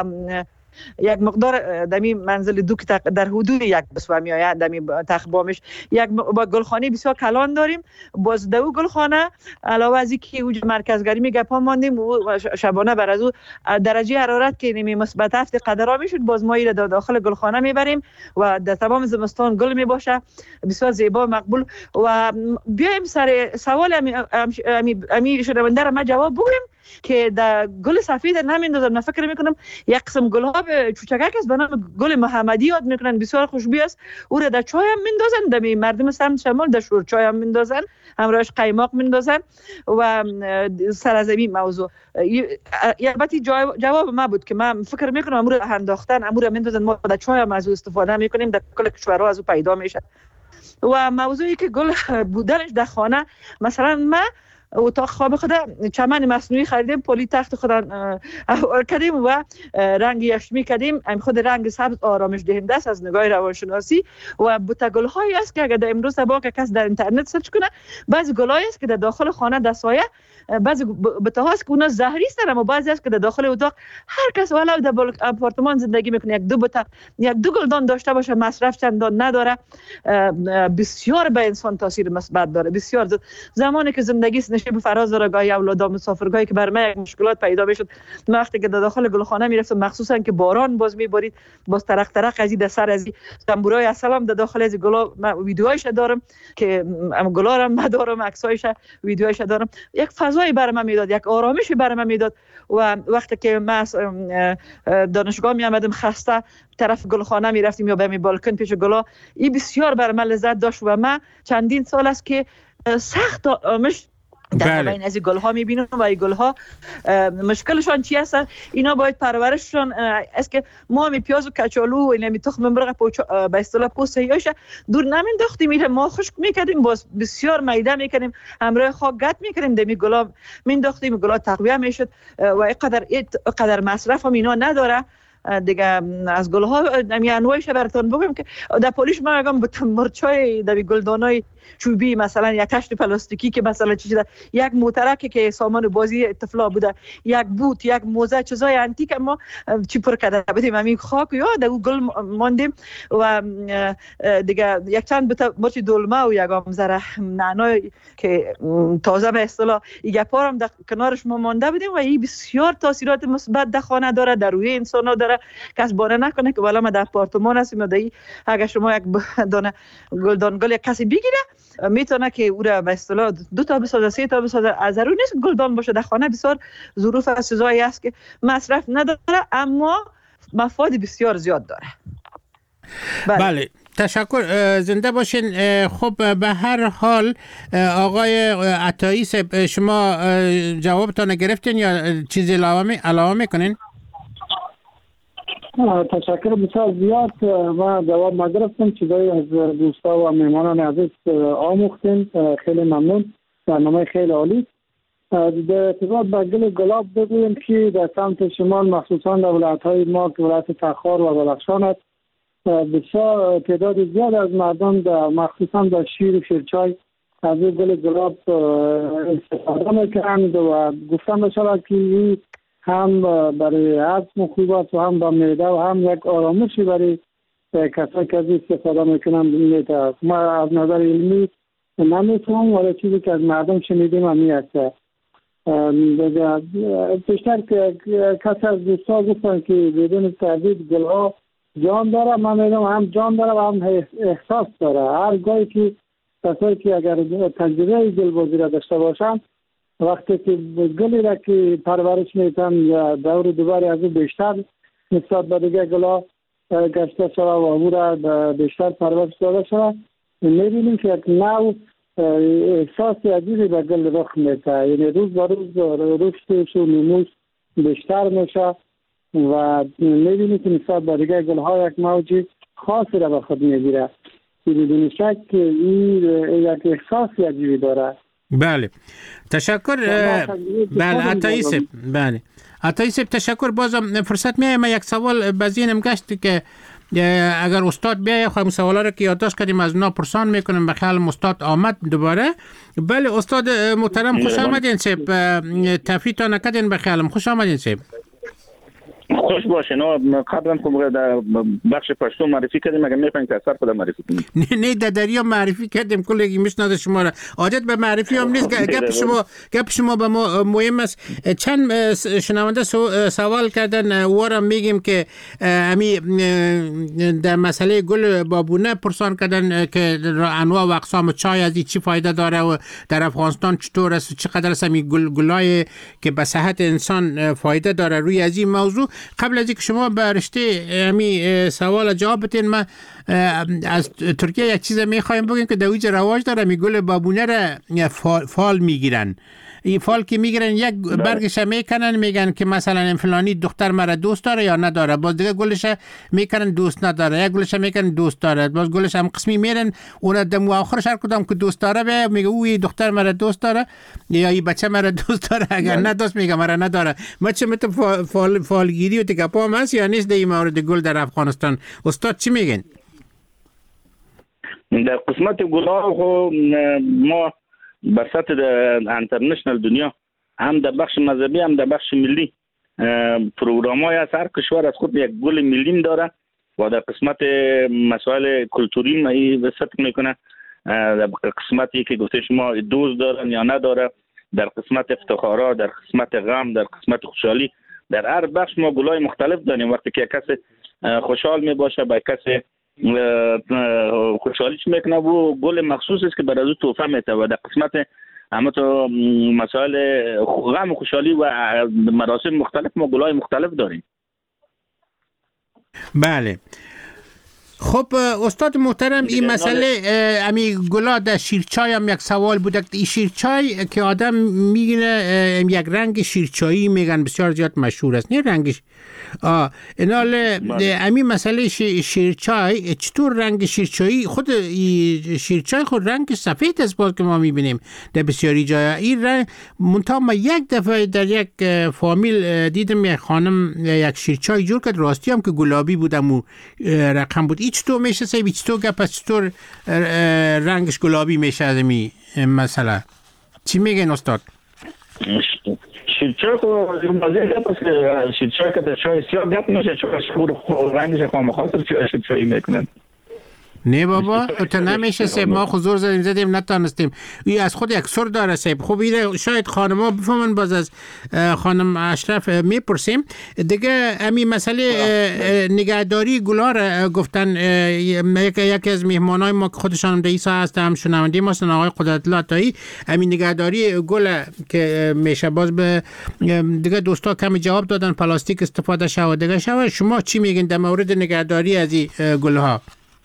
یک مقدار دمی منزل دو که در حدود یک بسوه می آید دمی تخبامش یک با گلخانه بسیار کلان داریم. باز دو گلخانه علاوه از اینکه اوج مرکزگری می گپا ماندیم و شبانه بر از او درجه حرارت که نمی مثبت هفت قدرها میشد، باز ما ایره داخل گلخانه میبریم و در تمام زمستان گل می باشه، بسیار زیبا مقبول. و بیایم سر سوال امی امی امی شنونده را ما جواب بدیم که در گل سفید نمیندازم. من فکر میکنم یک قسم گل ها چوچکک است به نام گل محمدی یاد میکنن، بسیار خوشبو است. او را در چای هم میندازن، دمی مردم سمت شمال در شور چای هم میندازن، همراهش قیماق میندازن و سر از این موضوع البته جواب ما بود که من فکر میکنم امور انداختن امور میندازن، ما در چای هم از او استفاده میکنیم، در کل کشورها از او پیدا میشه. و موضوعی که گل بودنش در خانه، مثلا ما اتاق خواب خود چمن مصنوعی خریدیم، پلی تخت خود کردیم و رنگ یشمی کردیم. ام خود رنگ سبز آرامش دهنده است از نگاه روانشناسی و بوته گل هایی است که اگر در امروز با کس در اینترنت سرچ کنه، بعضی گلایی است که در داخل خانه در سایه، بعضی بوته هاست که اونا زهری است، اما بعضی است که در داخل اتاق هر کس ولو در آپارتمان زندگی میکنه یک دو بوته یک دو گلدان داشته باشه، مصرف چندان نداره، بسیار به انسان تاثیر مثبت داره. بسیار زمانی که زندگی نشه به فراز دارگاه اولادا مسافرگاهی که بر من یک مشکلات پیدا میشد، وقتی که در داخل گلخانه میرفتم، مخصوصا که باران باز میبارید، باز ترق ترق از این سر از زنبورای السلام در داخل از گلا ویدیوهایش دارم که ام گلا را من دارم، عکسایش ویدیوهایش دارم. یک فضایی برای من میداد، یک آرامشی برای من میداد. و وقتی که من دانشگاه می آمدم خسته، طرف گلخانه می رفتیم یا به می بالکن پیش گلا، این بسیار برای من لذت داشت و من چندین سال است که سخت آرامش در بین از گل ها میبینم و این گل ها مشکلشان چی هست؟ اینا باید پرورششان است که ما می پیاز و کچالو و اینا می تخم مرغ به اصطلاح پوست هیاش دور نمینداختیم، میره ما خشک میکردیم، باز بسیار میده میکنیم، همراه خاک گت میکنیم، دمی گلا مینداختیم، گلا تقویه میشد و اینقدر اینقدر مصرف هم اینا نداره دیگه. از گل ها نمی انواعش براتون بگم که در پولیش ما میگم به مرچای در گلدانای چوبی، مثلا یک کشت پلاستیکی که مثلا چیزی یک موترک که سامان بازی طفلا بوده، یک بوت، یک موزه، چیزای انتیک ما چی پر کرده بودیم همین خاک یا در گل ماندیم. و دیگه یک چند بتا مرچ دلمه و یک ذره نعنای که تازه به اصطلاح یک پارم در کنارش ما مانده بودیم و این بسیار تاثیرات مثبت در خانه داره، در روی انسان ها داره. کس بانه نکنه که والا ما در آپارتمان هستیم، در اگر شما یک دانه گلدان گل یک کسی بگیره میتونه که او را به اصطلاح دو تا بسازه، سه تا بسازه. از ضروری نیست گلدان باشه در خانه، بسیار ظروف و چیزایی است که مصرف نداره اما مفاد بسیار زیاد داره. بله, بله. تشکر، زنده باشین. خب به هر حال آقای عطایی شما جوابتان گرفتین یا چیزی علاوه علاوه میکنین؟ تشکر بسیار زیاد و جواب ما گرفتم، چیزایی از دوستا و مهمانان عزیز آموختیم، خیلی ممنون، برنامه خیلی عالی. در ارتباط با گل گلاب بگویم که در سمت شمال مخصوصا در ولایت‌های ما که ولایت تخار و بلخشان است، بسیار تعداد زیاد از مردم در مخصوصا در شیر و شیرچای از گل گلاب استفاده میکنند و گفتم بشود که هم برای هضم خوب است و هم با معده و هم یک آرامشی برای کسایی که از استفاده میکنن میده. ما از نظر علمی نمیتونم، ولی چیزی که از مردم شنیدیم همی هسته. بیشتر که کسی از دوستا گفتن که بدون تردید گلها جان داره. من میدونم هم جان داره و هم احساس داره. هر گاهی که کسایی که اگر تجربه گلبازی را داشته باشن، وقتی که گلی را که پرورش میتن یا دور دوباره از او بیشتر نسبت به دیگه گلا گشته شده و او را بیشتر پرورش داده شده، میبینیم که یک نوع احساس عجیبی به گل رخ میده. یعنی روز به روز رشدش و نموش بیشتر میشه و میبینیم که نسبت به دیگه گلها یک موج خاصی را به خود میگیره. بدون شک که این یک احساس عجیبی داره. بله تشکر. بله عطایی صاحب، بله عطایی صاحب تشکر. بازم فرصت میایم یک سوال به ذهنم گشت که اگر استاد بیاید خواهیم سوالا رو که یادداشت کردیم از اونا پرسان میکنیم. به خیال استاد آمد دوباره. بله استاد محترم خوش آمدین صاحب. تفریحتان نکردین به خیالم. خوش آمدین صاحب. خوش باشین. قبلا خب در بخش پشتو معرفی کردیم، اگر میفهمید اثر خود معرفی کنیم. نه نه در دریا معرفی کردیم، کلی میشناسه شما را. عادت به معرفی هم نیست. گپ شما گپ شما به ما مهم است. چند شنونده سوال کردن وارم میگیم که امی در مسئله گل بابونه پرسان کردن که انواع و اقسام چای از چی فایده داره و در افغانستان چطور است و چقدر است امی گل گلای که به صحت انسان فایده داره. روی از این موضوع قبل از اینکه شما به رشته امی سوال جواب بدین، من از ترکیه یک چیز میخوایم بگیم که در اوج رواج داره. می گل بابونه را فال, فال میگیرن. این فال که میگیرن یک برگش میکنن، میگن که مثلا فلانی دختر مرا دوست داره یا نداره. باز دیگه گلش میکنن دوست نداره. یک گلش میکنن دوست داره. باز گلش هم قسمی میرن اون دم آخرش هر کدام که دوست داره به میگه اوی دختر مرا دوست داره یا این بچه مرا دوست داره. اگر ندوست میگه مرا نداره. ما چه مت فال فالگیری و تکپام هست یا نیست در این مورد گل در افغانستان؟ استاد چی میگن؟ در قسمت گل‌ها خو ما به سطح انترنشنال دنیا هم در بخش مذهبی هم در بخش ملی پروگرام‌های از هر کشور از خود یک گل ملی داره و در قسمت مسائل کلتوری ما وسط میکنه. در قسمتی که گفته شما دوست دارن یا نداره، در قسمت افتخارا، در قسمت غم، در قسمت خوشحالی، در هر بخش ما گل‌های مختلف داریم. وقتی که کسی خوشحال می باشه با کسی خوشحالیش میکنه و گل مخصوص است که برای او تحفه میده و در قسمت همه تو مسائل غم و خوشحالی و مراسم مختلف ما گل‌های مختلف داریم. بله خب استاد محترم، این مسئله امی گلا در شیرچای هم یک سوال بوده. این شیرچای که آدم میگیره یک رنگ شیرچایی میگن بسیار زیاد مشهور است، نه رنگش آه اینال امی مسئله شیرچای چطور رنگ شیرچایی خود شیرچای خود رنگ سفید است باز که ما میبینیم در بسیاری جای این رنگ منتها. ما یک دفعه در یک فامیل دیدم یک خانم یک شیرچای جور کرد راستی هم که گلابی بودم و رقم بود. این چطور میشه سیبی چطور گپ چطور رنگش گلابی میشه از می مثلا چی میگن استاد؟ شیرچای خو بازی گپ که شیرچای که در چای سیاه گپ میشه چون رنگش خام خاطر شیرچایی میکنن. نه بابا تو نمیشه سیب، ما حضور زدیم زدیم نتانستیم. این از خود یک سر داره سیب. خب این شاید خانما بفهمن، باز از خانم اشرف میپرسیم دیگه. امی مسئله نگهداری گلا را گفتن یکی از مهمانای ما که خودشان در ایسا هست هم شنونده ما هستن آقای قدرت‌الله عطایی. امی نگهداری گل که میشه باز به دیگه دوستا کمی جواب دادن پلاستیک استفاده شود دیگه شود. شما چی میگین در مورد نگهداری از این گلها؟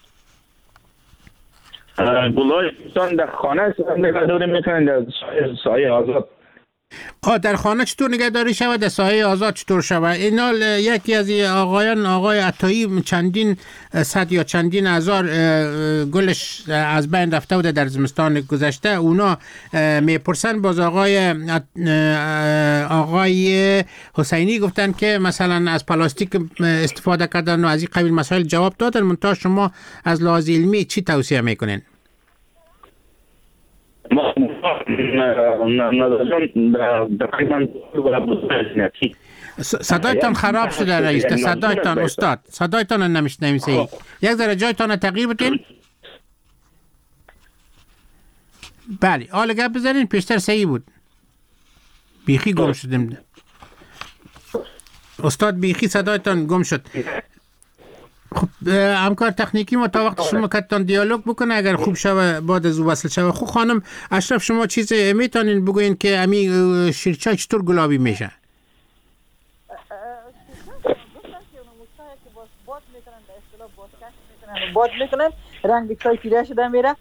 گل‌های در خانه نگهداری میکنن در سایه آزاد. آه در خانه چطور نگهداری شود؟ در سایه آزاد چطور شود؟ اینا یکی از آقایان آقای عطایی چندین صد یا چندین هزار گلش از بین رفته بوده در زمستان گذشته. اونا میپرسن باز آقای آقای حسینی گفتن که مثلا از پلاستیک استفاده کردن و از این قبیل مسائل جواب دادن. منتها شما از لحاظ علمی چی توصیه میکنین؟ صدایتان خراب شده رئیس. صدایتان استاد صدایتان نمیشنویم صحیح. یک ذره جایتان تغییر بدین. بله حالا گپ بزنین. پیشتر صحیح بود. بیخی گم شدیم استاد. بیخی صدایتان گم شد. خب همکار تکنیکی ما تا وقت شما کتان دیالوگ بکنه اگر خوب شوه بعد از وصل شوه. خب خانم اشرف شما چیز میتونین بگوین که امی شیرچای چطور گلابی میشه؟ باد میکنن رنگ چای پیره شده میره.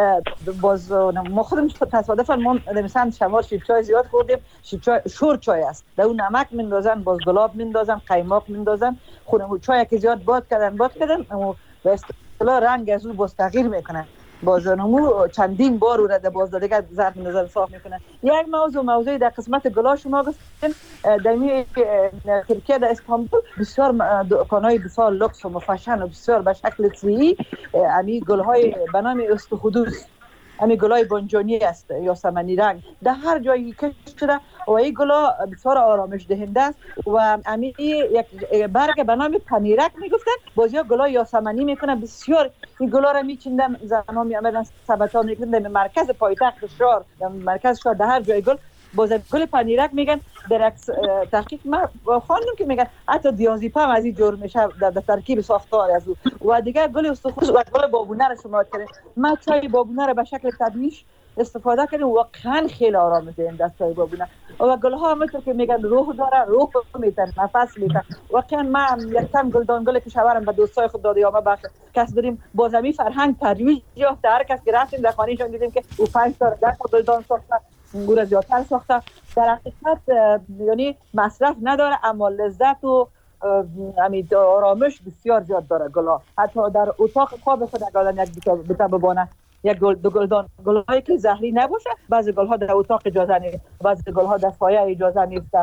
باز ما خودم تصادفا ما مثلا شمال شیرچای زیاد خوردیم. شیرچای شور چای است. در اون نمک میندازن، باز گلاب میندازن، قیماق میندازن. خودمون چای که زیاد باد کردن باد کردن اما به اصطلاح رنگ از اون باز تغییر میکنه. باز نمو چندین بار اون باز دیگه ظرف نظر صاف میکنه. یک موضوع موضوعی در قسمت گلا شما گفتین در می ترکیه در استانبول بسیار دکانای بسیار لوکس و مفشن و بسیار به شکل طبیعی امی گلهای به نام استخدوس امی گلای بنجانی است یا سمنی رنگ در هر جایی که شده و این گلا بسیار آرامش دهنده است و امی یک برگ به نام پنیرک میگفتن. باز یا گلای یاسمنی میکنه بسیار. این گلا را میچیندن زنان میامدن سبتا میکنن در مرکز پایتخت شهر در مرکز شهر در هر جای گل باز گل پنیرک میگن. در تحقیق ما خواندم که میگن حتی دیازیپام از این جور میشه در ترکیب ساختار از او. و دیگه گل استخوص و گل بابونه را شما کردین. ما چای بابونه را به شکل طبیعی استفاده کردیم. واقعا خیلی آرام دهنده است چای بابونه. و گل ها همونطور که میگن روح داره، روح میتن، نفس میتن. واقعا ما یک کم گلدان گل که شوارم به دوستای خود داده یا ما بخش کس داریم بازمی فرهنگ ترویج یافته. هر کس که رفتیم در خانه‌شان دیدیم که او پنج تا ده تا گلدان ساخته، گور زیادتر ساخته. در حقیقت یعنی مصرف نداره اما لذت و امید آرامش بسیار زیاد داره گلا. حتی در اتاق خواب خود اگر یک بتا ببانه یک گل دو گلدان گلایی که زهری نباشه. بعضی گلها در اتاق اجازه نیست، بعضی گلها در سایه اجازه نیست.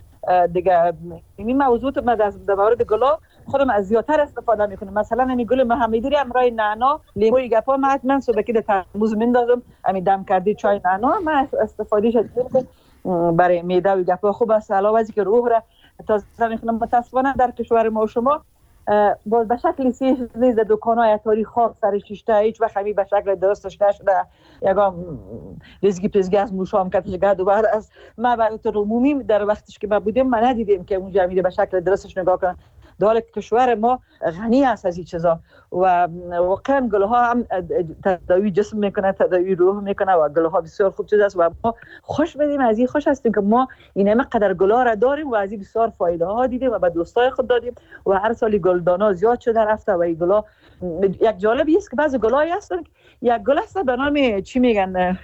دیگه این موضوع من در مورد گلا خودم از زیادتر استفاده میکنم. مثلا این گل محمدی رو امرای نعنا لیموی گپا من حتما صبحی در ترموز میندازم. همین دم کردی چای نعنا من استفاده شد برای معده و گپا خوب است. علاوه از که روح را تازه میکنم. متاسفانه در کشور ما و شما باز به شکل سی نیز دکان‌های اتاری خاک سر شیشته هیچ وقت همی به شکل درستش نشده. یکم ریزگی پزگی از موشام کتش گرد و بعد از ما به طور عمومی در وقتش که ما بودیم ما ندیدیم که اونجا میره به شکل درستش نگاه کنن. در حالی که کشور ما غنی است از این چیزا و واقعا گلها هم تداوی جسم میکنه، تداوی روح میکنه و گلها بسیار خوب چیز است و ما خوش بدیم از این خوش هستیم که ما این همه قدر گلها را داریم و از این بسیار فایده ها دیدیم و به دوستای خود دادیم و هر سالی گلدانا زیاد شده رفته و این گلا یک جالبی است که بعضی گلایی هستن یک گل است به نام چی میگن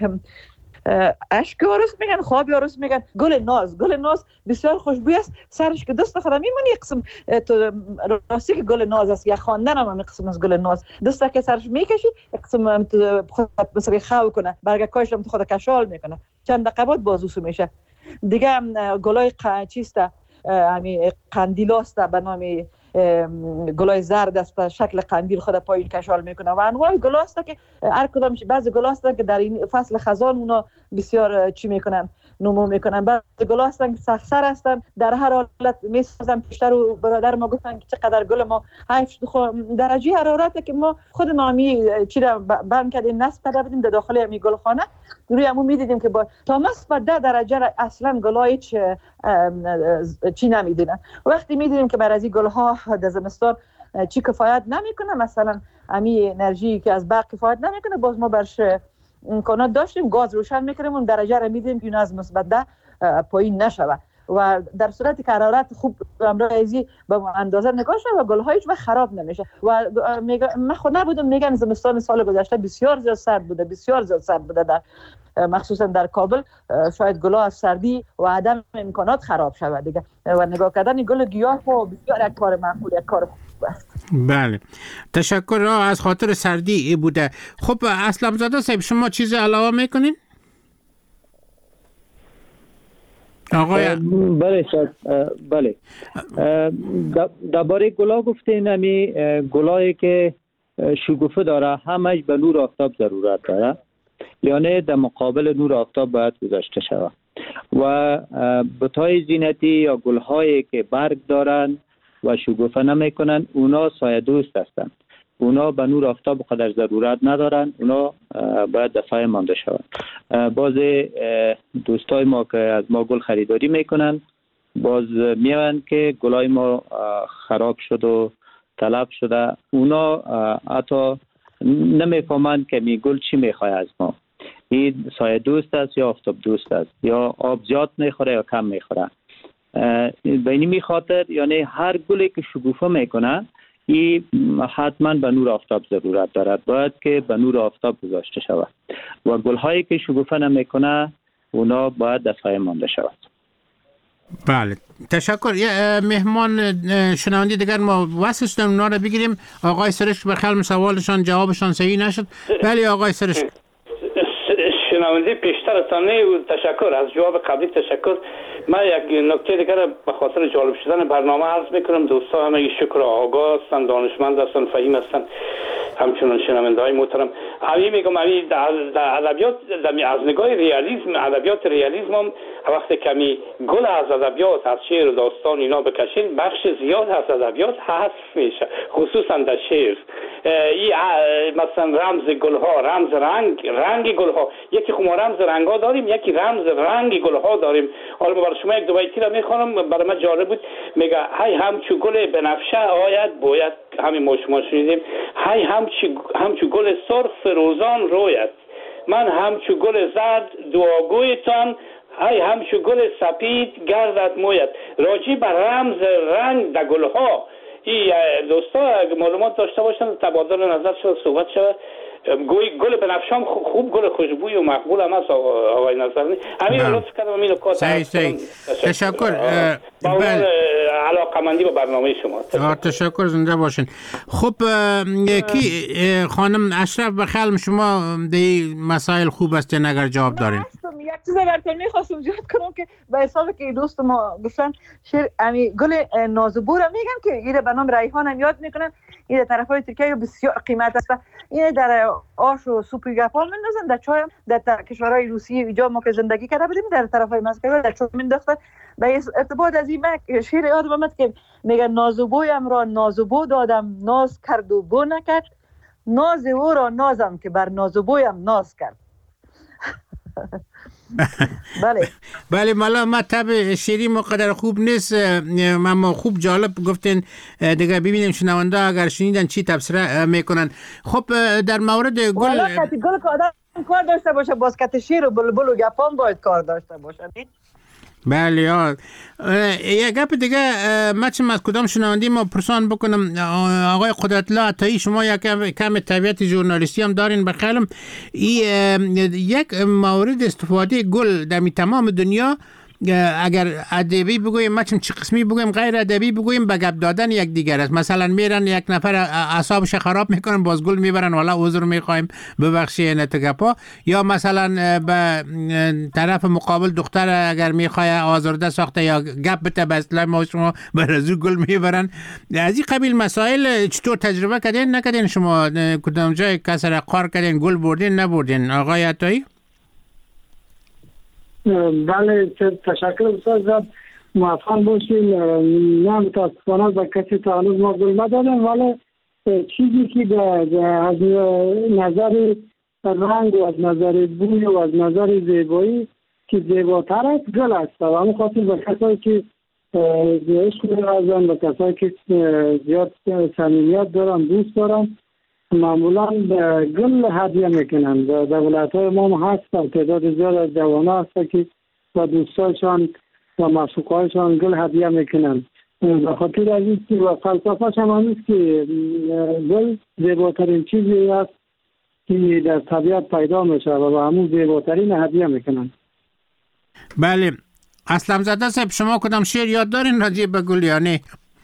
اشک آرس میگن، خواب آرس میگن، گل ناز. گل ناز بسیار خوشبوی است. سرش که دست خودم میمونی یک قسم تو راستی که گل ناز است. یا خواندن هم یک قسم از گل ناز دست که سرش میکشی یک قسم خود بسری خاو کنه برگ کاش هم خود کشال میکنه چند دقیقه بعد بازوسو میشه. دیگه گلای چیسته همین قندیلاست به نام گلای زرد است شکل قندیل خود پایین کشال میکنه و انواع گلا است که هر کدام بعضی گلا است که در این فصل خزان اونا بسیار چی میکنن نمو میکنن. بعضی گلا هستن که سخسر هستن در هر حالت میسازن. پیشتر و برادر ما گفتن که چقدر گل ما هشت درجه حرارت که ما خود نامی چی را بند کردیم نصب کرده بودیم در داخل می گلخانه روی همون میدیدیم که با تا مثبت ده درجه را اصلا گلای چی, چی نمیدونن. وقتی میدیدیم که بر از این گلها در زمستان چی کفایت نمیکنه مثلا امی انرژی که از برق کفایت نمیکنه باز ما برش امکانات داشتیم گاز روشن میکنیم اون درجه را میدیم که از مثبت ده پایین نشوه و در صورتی که حرارت خوب امروزی به اندازه نگاه شد و گل‌ها هیچ وقت خراب نمیشه. و من خود نبودم میگن زمستان سال گذشته بسیار زیاد سرد بوده بسیار زیاد سرد بوده در مخصوصا در کابل. شاید گل‌ها از سردی و عدم امکانات خراب شود دیگه و نگاه کردن گل گیاه و بسیار یک کار معقول یک کار خوب است. بله تشکر از خاطر سردی بوده. خب اسلم زاده صاحب شما چیز علاوه میکنین؟ آقای بله شد بله درباره گلا گفتین همی گلایی که شکوفه داره همش به نور آفتاب ضرورت داره یعنی در مقابل نور آفتاب باید گذاشته شود. و بوتهای زینتی یا گل‌هایی که برگ دارن و شکوفه نمیکنن اونا سایه دوست هستند. اونا به نور آفتاب قدر ضرورت ندارن، اونا باید دفعه مانده شوند. باز دوستای ما که از ما گل خریداری میکنن باز میان که گلای ما خراب شد و تلف شده، اونا حتی نمیفهمند که می گل چی میخواد از ما. این سایه دوست است یا آفتاب دوست است، یا آب زیاد میخوره یا کم میخوره. به این خاطر یعنی هر گلی که شکوفه میکنه این حتما به نور آفتاب ضرورت دارد، باید که به نور آفتاب گذاشته شود و گل‌هایی که شکوفه نمیکنه اونا باید دفعه مانده شود. بله تشکر. یه مهمان شنوندی دیگر ما وصل شدیم، اونا رو بگیریم. آقای سرشک بخلم سوالشان جوابشان صحیح نشد. بله آقای سرشک. شنونده پیشترتانه و تشکر از جواب قبلی تشکر. من یک نکته دیگر به خاطر جالب شدن برنامه عرض میکنم. دوستا همه شکر آگاه هستند، دانشمند هستند، فهیم هستند، همچنان شنونده های محترم. همین میگم همین در ادبیات از نگاه ریالیسم، ادبیات ریالیسم هم وقتی کمی گل از ادبیات از شعر و داستان اینا بکشین بخش زیاد از ادبیات حذف میشه، خصوصا در شعر. این مثلا رمز گل ها، رمز رنگ، رنگ گل ها، یکی خب ما رمز رنگ ها داریم، یکی رمز رنگ گل ها داریم. حالا برای شما یک دو بیتی را میخوانم، برای من جالب بود. میگه های همچو گل بنفشه آید باید، همین ما شما شنیدیم. های همچو همچو گل سرخ فروزان روید، من همچو گل زرد دعاگویتان، های همچو گل سپید گردد موید. راجی بر رمز رنگ در گل ها این دوستا اگه معلومات داشته باشن تبادل نظر شد، صحبت شد. گوی گل بنفشام خوب گل خوشبوی و مقبول هم هست آقای نظرنی. همین رو لطف کردم همین نکات. صحیح صحیح. تشکر. بله. علاقه‌مندی با برنامه شما. تشکر. تشکر، زنده باشین. خب کی خانم اشرف بخلم شما دی مسائل خوب است اگر جواب دارین؟ یک چیز براتون میخواستم زیاد کنم که به حساب که دوست ما گفتن شعر امی گل نازبو را میگن که اینه به نام ریحان هم یاد میکنن. این در طرفای ترکیه بسیار قیمت است و این در آش و سوپ و گپال میندازن، در چای در کشورهای روسیه اینجا ما که زندگی کرده بودیم در طرفای مسکو در چای مینداختن. به ارتباط از این شعر یادم آمد که میگه نازبویم را نازبو دادم ناز کرد و بو نکرد، ناز او را نازم که بر نازبویم ناز کرد. بله بله مالا مطلب شیری مقدر خوب نیست، اما خوب جالب گفتین دیگه ببینیم شنونده اگر شنیدن چی تفسیر میکنن. خب در مورد گل والا کتی گل که آدم کار داشته باشه باز کت شیر و بلبل و گپان باید کار داشته باشه. بله یا یک گپ دیگه مچم از کدام شنوندی ما پرسان بکنم. آقای قدرت‌الله عطایی شما یک کم طبیعت ژورنالیستی هم دارین بخیرم. یک مورد استفاده گل در تمام دنیا اگر ادبی بگویم مچم چه قسمی بگویم غیر ادبی بگویم به گپ دادن یک دیگر است. مثلا میرن یک نفر اعصابش خراب میکنن باز گل میبرن والا عذر میخوایم ببخشید نتگپا، یا مثلا به طرف مقابل دختر اگر میخواد آزرده ساخته یا گپ بده به اصطلاح ما شما برازو گل میبرن. از این قبیل مسائل چطور تجربه کردین نکردین شما؟ کدام جای کسر قار کردین گل بردین نبردین آقای عطایی؟ بله تشکر استاد، موفق باشین. نه متاسفانه به کسی تا هنوز ما گل ندادم، ولی چیزی که از نظر رنگ و از نظر بوی و از نظر زیبایی که زیباتر است گل است و همون خاطر به کسایی که عشق می‌ورزن، به کسایی که زیاد صمیمیت دارن دوست دارن معمولا گل هدیه میکنن. در ولایت‌های ما هست تعداد زیاد از جوان‌ها هست که با دوستانشان و معشوقهایشان گل هدیه میکنن. به خاطر از این و فلسفه‌اش هم است که گل زیباترین چیزی است که در طبیعت پیدا میشه و به همون زیباترین هدیه میکنن. بله اسلم زاده صاحب شما کدام شعر یاد دارین راجع به گل یا نه؟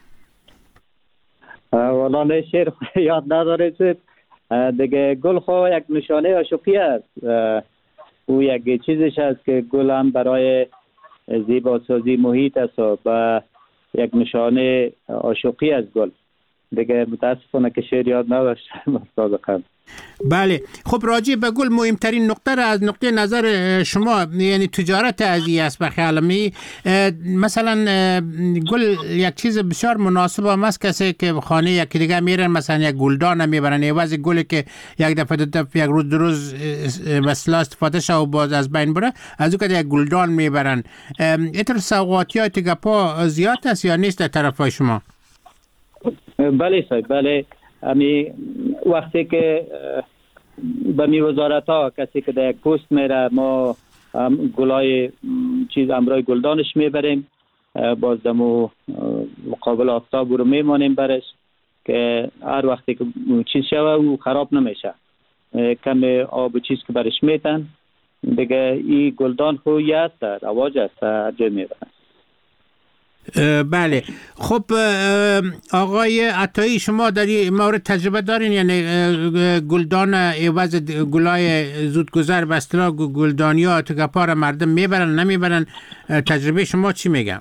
والا نه شعر یاد نداره چه دیگه. گل خو یک نشانه عاشقی است، او یک چیزش است که گل هم برای زیباسازی محیط است و یک نشانه عاشقی از گل دیگه. متاسفانه که شعر یاد نداشتم استاد خان. بله. خب راجع به گل مهمترین نقطه را از نقطه نظر شما یعنی تجارت ازی است به خیال می مثلا گل یک چیز بسیار مناسب هم است کسی که خانه یکی دیگه میرن مثلا یک گلدان میبرن عوض گلی که یک دفعه دو دفعه یک روز دو روز مثلا استفاده شه و باز از بین بره از او که یک گلدان میبرن اینطور سوغاتیات گپا زیاد است یا نیست در طرف شما؟ بله صاحب بله. امی وقتی که به می وزارت ها کسی که در یک پست میره ما گلای چیز امرای گلدانش میبریم باز دمو مقابل آفتاب رو میمانیم برش که هر وقتی که چیز شوه و خراب نمیشه کم آب و چیز که برش میتن دیگه این گلدان خوی است رواج است جای میبرن. بله. خب آقای عطایی شما در این مورد تجربه دارین یعنی گلدان عوض گلای زودگذر به اصطلاح گلدانیا تو گپا مردم میبرن نمیبرن تجربه شما چی میگم؟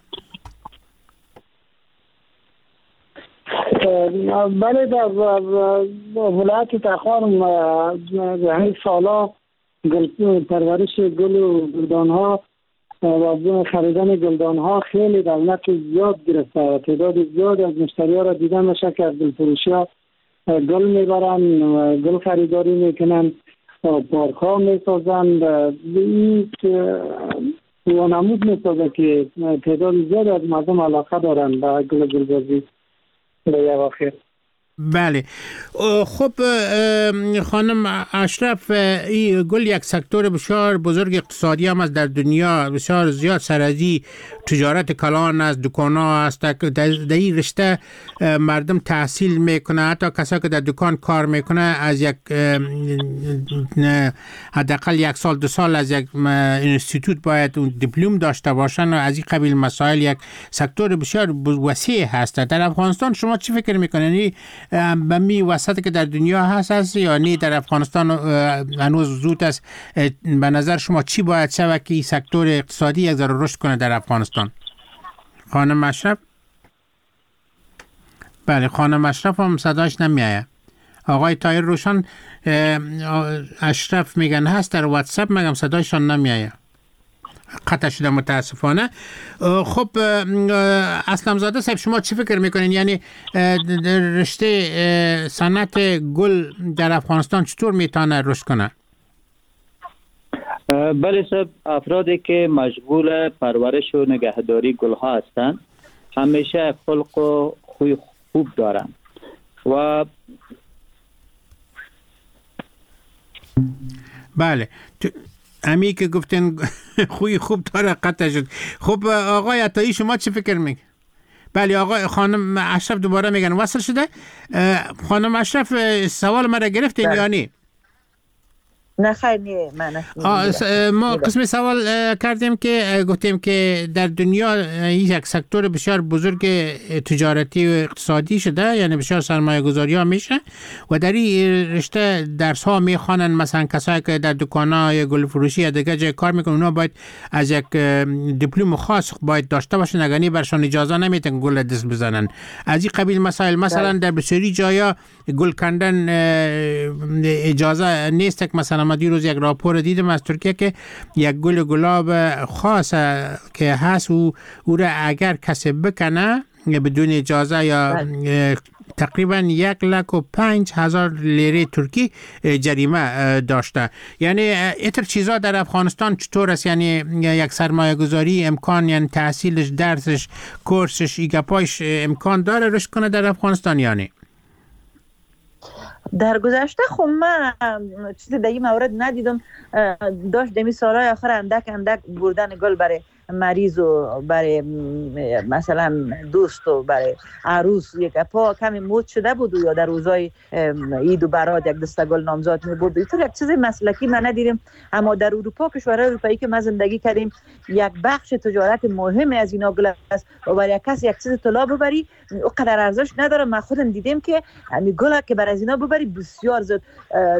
بله در ولایت تخارم همین سالا پرورش گل و گلدان ها و خریدن گلدان ها خیلی دولت زیاد گرفته و تعداد زیاد از مشتری ها را دیدن میشه که از گلفروشی ها گل میبرن و گل خریداری میکنن و پارک ها میسازن. این وانمود میسازه که تعداد زیاد از مردم علاقه دارن به گل گلبازی به یک آخر. بله. خب خانم اشرف این گل یک سکتور بسیار بزرگ اقتصادی هم است در دنیا بسیار زیاد سرازی تجارت کلان است دکان ها است در این رشته مردم تحصیل میکنه حتی کسایی که در دکان کار میکنه از یک حداقل یک سال دو سال از یک انستیتوت باید اون دیپلم داشته باشن و از این قبیل مسائل یک سکتور بسیار وسیع هست. در افغانستان شما چی فکر میکنین به می وسط که در دنیا هست است یا نه در افغانستان هنوز زود است؟ به نظر شما چی باید شود که این سکتور اقتصادی یک ذره رشد کنه در افغانستان؟ خانم اشرف؟ بله خانم اشرف هم صداش نمیایه. آقای طاهر روشن اشرف میگن هست در واتساپ میگم صدایشان نمیایه قطع شده متاسفانه. خب اسلم زاده صاحب شما چی فکر میکنین یعنی رشته صنعت گل در افغانستان چطور میتونه رشد کنه؟ بله صاحب افرادی که مشغول پرورش و نگهداری گل ها هستند همیشه خلق و خوی خوب دارن و بله امی که گفتن خوی خوب داره قطع شد. خب آقای عطایی شما چی فکر میگه؟ بله آقای خانم اشرف دوباره میگن وصل شده. خانم اشرف سوال مرا گرفتین یا نه؟ نه خیر نه من ما قسم سوال کردیم که گفتیم که در دنیا یک سکتور بسیار بزرگ تجارتی و اقتصادی شده یعنی بسیار سرمایه گذاری ها میشه و در این رشته درس ها میخوانن مثلا کسایی که در دکان های گل فروشی یا دیگه جای کار میکنن اونا باید از یک دیپلم خاص باید داشته باشن اگر برشان اجازه نمیتن گل دست بزنن. از این قبیل مسائل مثلا در بسیاری جایا گل کندن اجازه نیست که مثلا ما دیروز یک راپور دیدم از ترکیه که یک گل گلاب خاص که هست او او را اگر کسی بکنه بدون اجازه یا تقریبا یک لک و پنج هزار لیره ترکی جریمه داشته. یعنی اینطور چیزا در افغانستان چطور است؟ یعنی یک سرمایه گذاری امکان یعنی تحصیلش درسش کورسش ایگپایش امکان داره رشد کنه در افغانستان یا نه؟ در گذشته خب من چیزی در این مورد ندیدم. داشت دمی سالهای آخر اندک اندک بردن گل برای مریض و برای مثلا دوست و برای عروس یک پا کمی مود شده بود یا در روزای عید و برات یک دسته گل نامزاد می بود. اینطور یک چیز مسلکی من ندیدم. اما در اروپا کشورهای اروپایی که ما زندگی کردیم یک بخش تجارت مهمی از اینا گل است و برای کسی یک چیز طلا ببری اونقدر ارزش نداره. من خودم دیدم که همین گل که برای از اینا ببری بسیار زیاد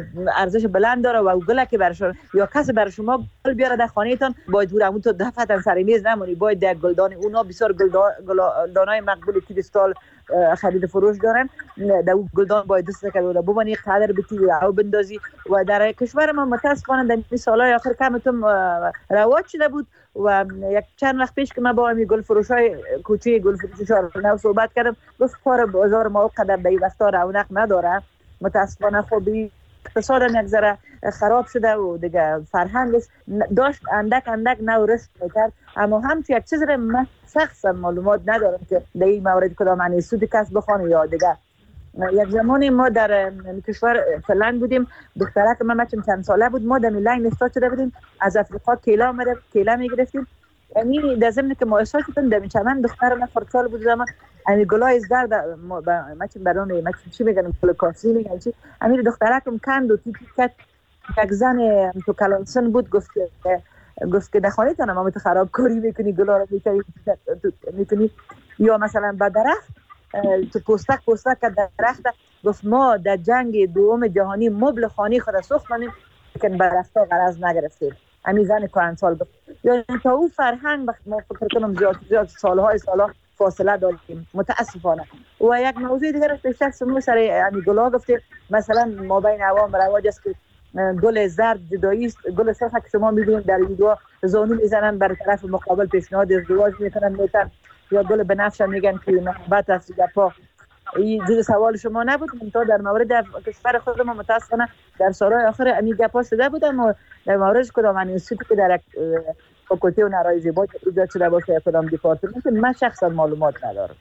ارزش بلند داره و گل که برای یا کسی برای شما گل بیاره در خانه‌تان باید دور همون تو دفعتاً سر میز نمونی، باید در گلدان اونا بسیار گلدانای مقبول کریستال خرید فروش دارن، در اون گلدان باید دست کرد و ببینی قدر بتی او بندازی. و در کشور ما متاسفانه در این سالهای آخر کمتون رواج شده بود و یک چند وقت پیش که من با امی گل فروشای کوچه گل فروش شهرنو صحبت کردم، گفت کار بازار ما قدر به این وقتا رونق نداره. متاسفانه خب اقتصاد یک ذره خراب شده و دیگه فرهنگش داشت اندک اندک نو رشد میکرد، اما هم تو یک چیز را من شخصا معلومات ندارم که در این مورد کدام معنی سود کسب بخوانه یا دیگه. یک زمانی ما در کشور فنلند بودیم، دخترک من چند چند ساله بود، ما در لاین استاد شده بودیم، از افریقا کیلا آمده کیلا میگرفتیم. یعنی در ضمن که ما استاد شدیم در چمن دختر من خردسال بود زمان، یعنی گلای زرد ما چون برام ما چی میگن گل کافی میگن چی، امیر دخترکم کند و تیک کرد. یک زن تو کلانسن بود گفت گفت که در خانه تان ما تو خراب کاری میکنی، گلا رو میکنی یا مثلا به درخت تو پوستک پوستک در درخت. گفت ما در جنگ دوم جهانی مبل خانه خود سوختیم که برفتا غرض نگرفتیم. همین زن کهن سال گفت. یعنی تا اون فرهنگ ما فکر کنم زیاد زیاد سالهای سالا فاصله داریم متاسفانه. و یک موضوع دیگر بیشتر سمو سر یعنی گلا گفته، مثلا ما بین عوام رواج است که گل زرد جدایی است، گل سرخ که شما می‌بینید در ویدیو زانو میزنن بر طرف مقابل پیشنهاد ازدواج میکنن میتن، یا گل بنفش میگن که محبت است گپا. این جز سوال شما نبود، من تا در مورد کشور خود ما متاسفانه در سالهای آخر امی گپا شده بودم و در مورد کدام انستیتوتی که در فاکولته هنرهای زیبا ایجاد شده باشه کدام دیپارتمنت من شخصا معلومات ندارم.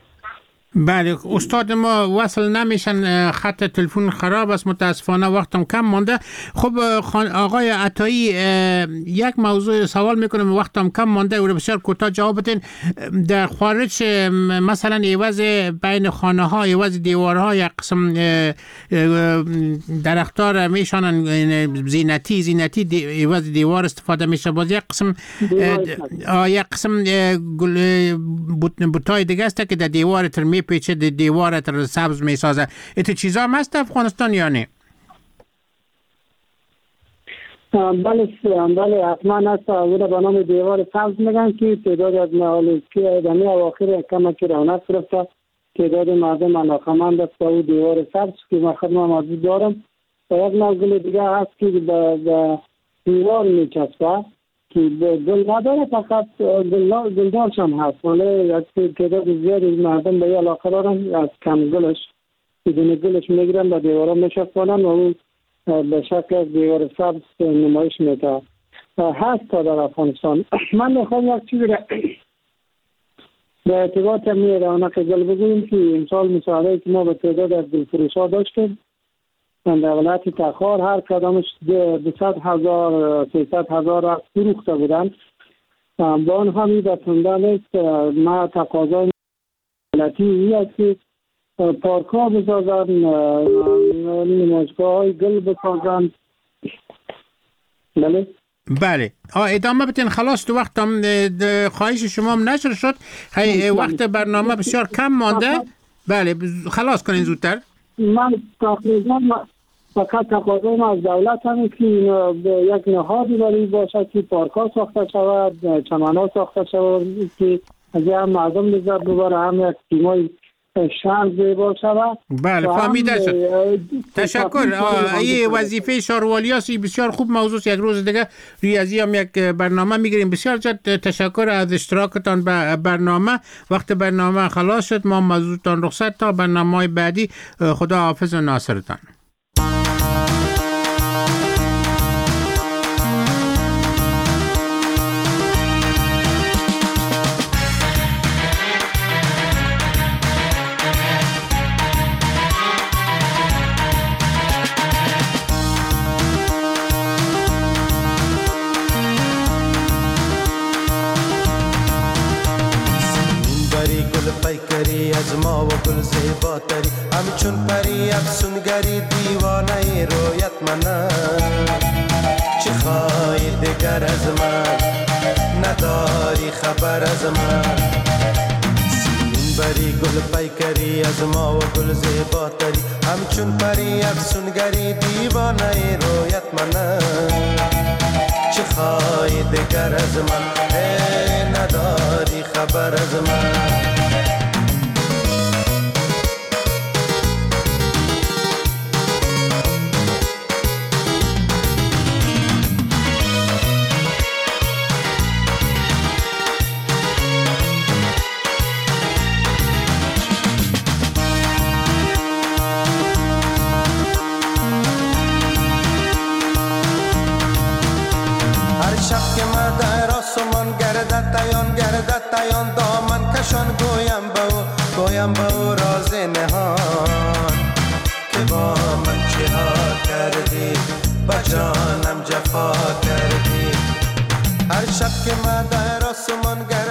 بله استاد ما وصل نمیشن، خط تلفن خراب است متاسفانه، وقتم کم مانده. خب آقای عطایی یک موضوع سوال میکنم، وقتم کم مانده و بسیار کوتاه جواب بدین. در خارج مثلا عوض بین خانه ها عوض دیوارها یک قسم درختار میشانن زینتی زینتی عوض دیوار استفاده میشه، باز یک قسم یک قسم بوتای دیگه است که در دیوار ترمی پیچه دیوار تر سبز می سازه. ایت چیزا هم هست افغانستان یا نه؟ بله بله حتما هست. او را به نام دیوار سبز میگن که تعداد از محالی که دمی اواخر کمکی رونق گرفته، تعداد مردم علاقمند است به او دیوار سبز که من خدمت موجود دارم. و یک نوع دیگه هست که به دیوار میچسبه که گل نداره، فقط گلدارش هم هست، ولی یک تعداد زیادی مردم به یه علاقه دارن از کم گلش بدون گلش میگیرن و دیوارا میشکنن و اون به شکل دیوار سبز نمایش میده. هست تا در افغانستان. من میخوام یک چیزی را به ارتباط می رونق گل بگویم که امسال مسابقه که ما به تعداد از گل فروش ها داشتیم در ولایت تخار هر کدامش دویست هزار سیصد هزار فروخته بودن. با آن همی بتوندن است ما تقاضای ولایتی این است که پارک ها بسازن، نمایشگاه های گل بسازن. بله بله ادامه بتین. خلاص تو وقت هم خواهش شما هم نشر شد، وقت برنامه بسیار کم مانده. بله خلاص کنین زودتر. من تقریبا فقط تقاضای ما از دولت همه که یک نهادی برای باشد که پارک ها ساخته شود، چمن ها ساخته شود که از هم مردم لذت ببره، هم یک تیمای شهر زیبا شود. بله فهمیده شد. تشکر. این وظیفه شاروالی هستی، بسیار خوب موضوع. یک روز دیگه روی ازی هم یک برنامه میگیریم. بسیار جد تشکر از اشتراکتان به برنامه. وقت برنامه خلاص شد، ما موضوعتان رخصت تا برنامه بعدی. خدا حافظ و ناصرتان. ما و گل زیباتری همچون پری افسونگری دیوانه رویت منم. چه خواهی دگر از من، نداری خبر از من. سیمین بری گل پیکری از ما و گل زیباتری همچون پری افسونگری دیوانه رویت منم. چه خواهی دگر از من ای نداری خبر از من تایان گردد تایان دامن کشان گویم به او گویم به او راز نهان که با من چه ها کردی با جانم جفا کردی هر شب که من در آسمان گردد